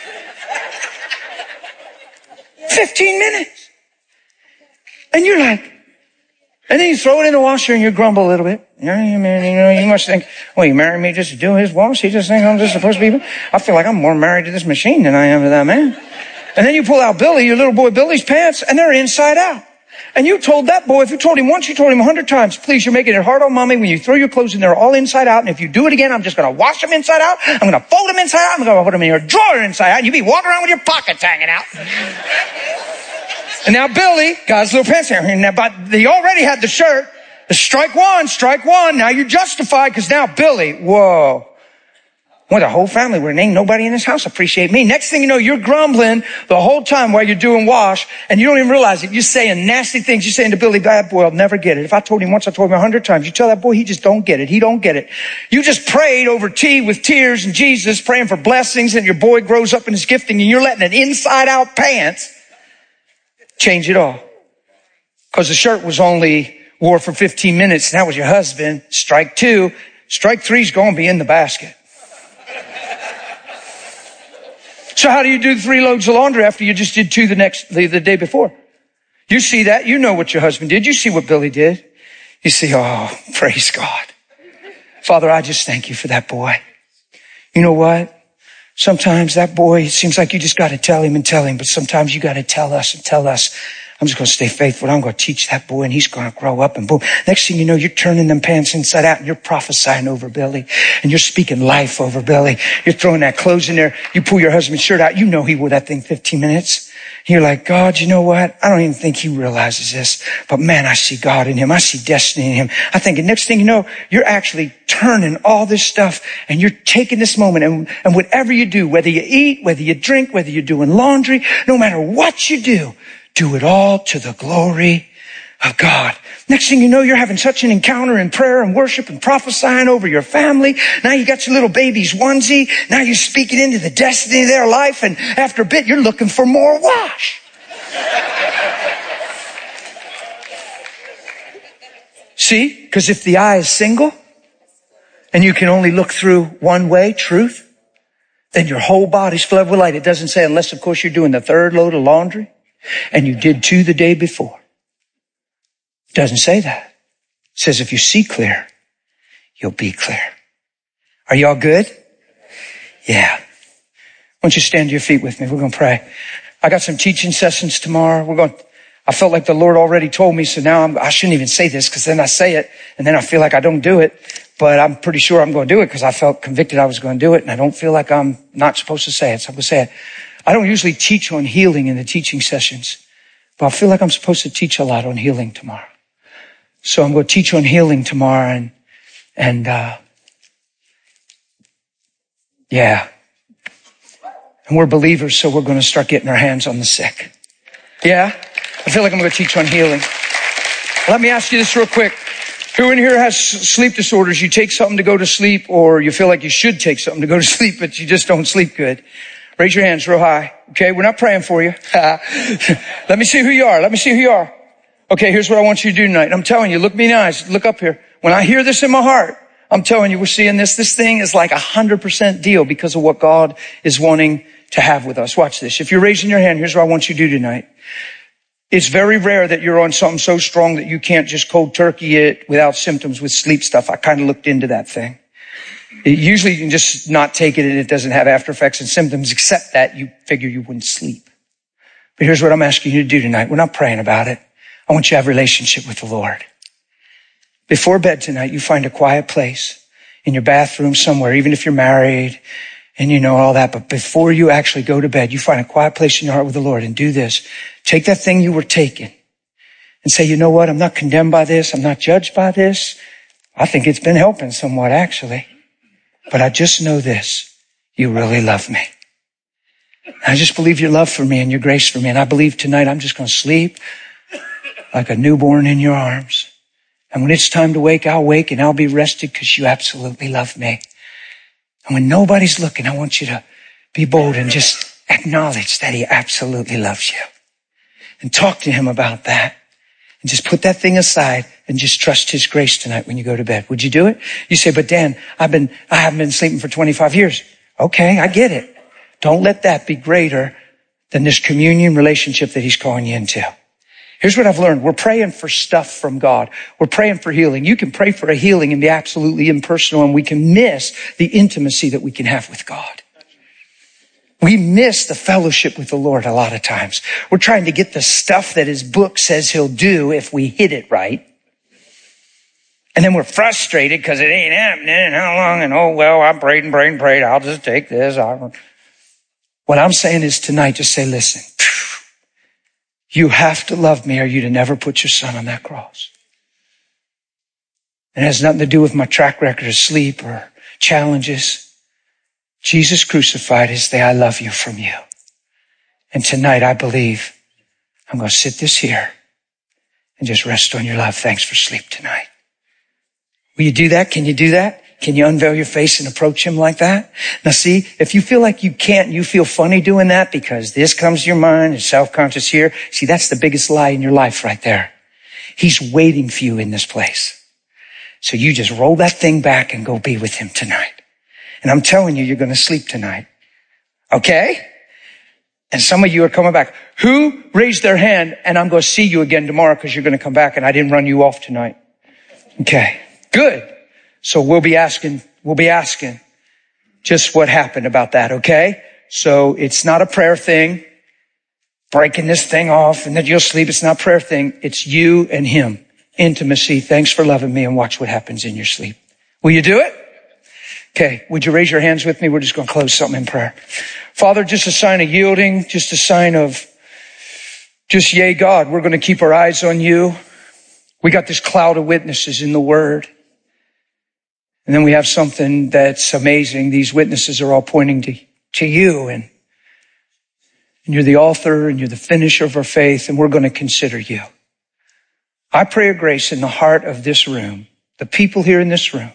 Speaker 2: fifteen minutes. And you're like, and then you throw it in the washer and you grumble a little bit. You know, you know, you must think, well, you married me just to do his wash. He just thinks I'm just supposed to be. I feel like I'm more married to this machine than I am to that man. And then you pull out Billy, your little boy Billy's pants, and they're inside out. And you told that boy, if you told him once, you told him a hundred times, please, you're making it hard on mommy when you throw your clothes in there all inside out. And if you do it again, I'm just going to wash them inside out. I'm going to fold them inside out. I'm going to put them in your drawer inside out. And you be walking around with your pockets hanging out. And now Billy got his little pants here. But he already had the shirt. The strike one, strike one. Now you're justified because now Billy, whoa. Well, the whole family, where ain't nobody in this house appreciate me. Next thing you know, you're grumbling the whole time while you're doing wash, and you don't even realize it. You're saying nasty things. You're saying to Billy, that boy will never get it. If I told him once, I told him a hundred times. You tell that boy, he just don't get it. He don't get it. You just prayed over tea with tears and Jesus, praying for blessings, and your boy grows up in his gifting, and you're letting an inside-out pants change it all. Because the shirt was only wore for fifteen minutes, and that was your husband. Strike two. Strike three's going to be in the basket. So how do you do three loads of laundry after you just did two the next, the, the day before? You see that. You know what your husband did. You see what Billy did. You see, oh, praise God. Father, I just thank you for that boy. You know what? Sometimes that boy, it seems like you just got to tell him and tell him, but sometimes you got to tell us and tell us I'm just going to stay faithful. I'm going to teach that boy and he's going to grow up and boom. Next thing you know, you're turning them pants inside out and you're prophesying over Billy and you're speaking life over Billy. You're throwing that clothes in there. You pull your husband's shirt out. You know he wore that thing fifteen minutes. You're like, God, you know what? I don't even think he realizes this, but man, I see God in him. I see destiny in him. I think the next thing you know, you're actually turning all this stuff and you're taking this moment and, and whatever you do, whether you eat, whether you drink, whether you're doing laundry, no matter what you do, do it all to the glory of God. Next thing you know, you're having such an encounter in prayer and worship and prophesying over your family. Now you got your little baby's onesie. Now you're speaking into the destiny of their life. And after a bit, you're looking for more wash. See? Because if the eye is single and you can only look through one way, truth, then your whole body's flooded with light. It doesn't say unless, of course, you're doing the third load of laundry and you did two the day before. It doesn't say that. It says if you see clear, you'll be clear. Are y'all good? Yeah. Why don't you stand to your feet with me? We're going to pray. I got some teaching sessions tomorrow. We're going, I felt like the Lord already told me, so now I'm, I shouldn't even say this because then I say it and then I feel like I don't do it. But I'm pretty sure I'm going to do it because I felt convicted I was going to do it and I don't feel like I'm not supposed to say it. So I'm going to say it. I don't usually teach on healing in the teaching sessions, but I feel like I'm supposed to teach a lot on healing tomorrow. So I'm going to teach on healing tomorrow and, and, uh, yeah. And we're believers, so we're going to start getting our hands on the sick. Yeah. I feel like I'm going to teach on healing. Let me ask you this real quick. Who in here has sleep disorders? You take something to go to sleep or you feel like you should take something to go to sleep, but you just don't sleep good. Raise your hands real high. Okay. We're not praying for you. Let me see who you are. Let me see who you are. Okay, here's what I want you to do tonight. I'm telling you, look me in the eyes. Look up here. When I hear this in my heart, I'm telling you, we're seeing this. This thing is like a hundred percent deal because of what God is wanting to have with us. Watch this. If you're raising your hand, here's what I want you to do tonight. It's very rare that you're on something so strong that you can't just cold turkey it without symptoms with sleep stuff. I kind of looked into that thing. It, usually you can just not take it and it doesn't have after effects and symptoms, except that you figure you wouldn't sleep. But here's what I'm asking you to do tonight. We're not praying about it. I want you to have a relationship with the Lord. Before bed tonight, you find a quiet place in your bathroom somewhere, even if you're married and you know all that. But before you actually go to bed, you find a quiet place in your heart with the Lord and do this. Take that thing you were taking and say, you know what? I'm not condemned by this. I'm not judged by this. I think it's been helping somewhat, actually. But I just know this. You really love me. I just believe your love for me and your grace for me. And I believe tonight I'm just going to sleep like a newborn in your arms. And when it's time to wake, I'll wake and I'll be rested because you absolutely love me. And when nobody's looking, I want you to be bold and just acknowledge that he absolutely loves you. And talk to him about that. And just put that thing aside and just trust his grace tonight when you go to bed. Would you do it? You say, but Dan, I've been, I haven't been sleeping for twenty-five years. Okay, I get it. Don't let that be greater than this communion relationship that he's calling you into. Here's what I've learned. We're praying for stuff from God. We're praying for healing. You can pray for a healing and be absolutely impersonal, and we can miss the intimacy that we can have with God. We miss the fellowship with the Lord a lot of times. We're trying to get the stuff that his book says he'll do if we hit it right. And then we're frustrated because it ain't happening and how long, and oh, well, I prayed and prayed and prayed. I'll just take this. I'll... What I'm saying is tonight, just say, listen, you have to love me or you'd have never put your son on that cross. It has nothing to do with my track record of sleep or challenges. Jesus crucified is the I love you from you. And tonight I believe I'm going to sit this here and just rest on your love. Thanks for sleep tonight. Will you do that? Can you do that? Can you unveil your face and approach him like that? Now see, if you feel like you can't, you feel funny doing that because this comes to your mind and self-conscious here. See, that's the biggest lie in your life right there. He's waiting for you in this place. So you just roll that thing back and go be with him tonight. And I'm telling you, you're going to sleep tonight. Okay? And some of you are coming back. Who raised their hand? And I'm going to see you again tomorrow because you're going to come back and I didn't run you off tonight. Okay. Good. So we'll be asking, we'll be asking just what happened about that. Okay. So it's not a prayer thing. breaking this thing off and then you'll sleep. It's not a prayer thing. It's you and him. Intimacy. Thanks for loving me, and watch what happens in your sleep. Will you do it? Okay. Would you raise your hands with me? We're just going to close something in prayer. Father, just a sign of yielding, just a sign of just, yay, God, we're going to keep our eyes on you. We got this cloud of witnesses in the word. And then we have something that's amazing. These witnesses are all pointing to, to you, and, and you're the author and you're the finisher of our faith, and we're going to consider you. I pray a grace in the heart of this room, the people here in this room,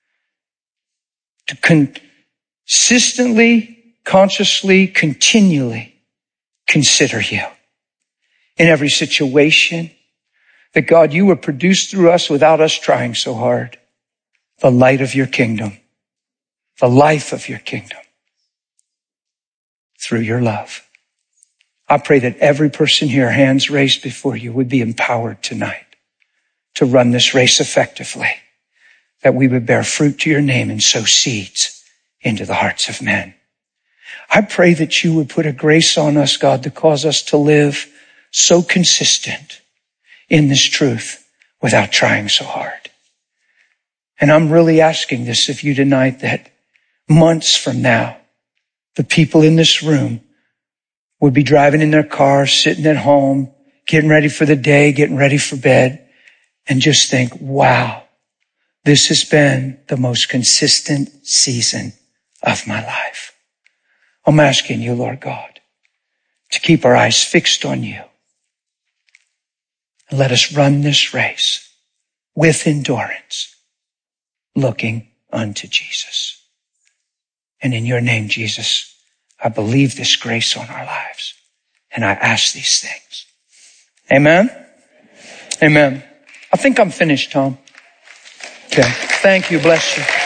Speaker 2: to consistently, consciously, continually consider you in every situation. That God, you were produced through us without us trying so hard. The light of your kingdom, the life of your kingdom through your love. I pray that every person here, hands raised before you, would be empowered tonight to run this race effectively, that we would bear fruit to your name and sow seeds into the hearts of men. I pray that you would put a grace on us, God, to cause us to live so consistent in this truth without trying so hard. And I'm really asking this of you tonight, that months from now, the people in this room would be driving in their cars, sitting at home, getting ready for the day, getting ready for bed, and just think, wow, this has been the most consistent season of my life. I'm asking you, Lord God, to keep our eyes fixed on you. And let us run this race with endurance, looking unto Jesus. And in your name, Jesus, I believe this grace on our lives. And I ask these things. Amen? Amen. I think I'm finished, Tom. Okay. Thank you. Bless you.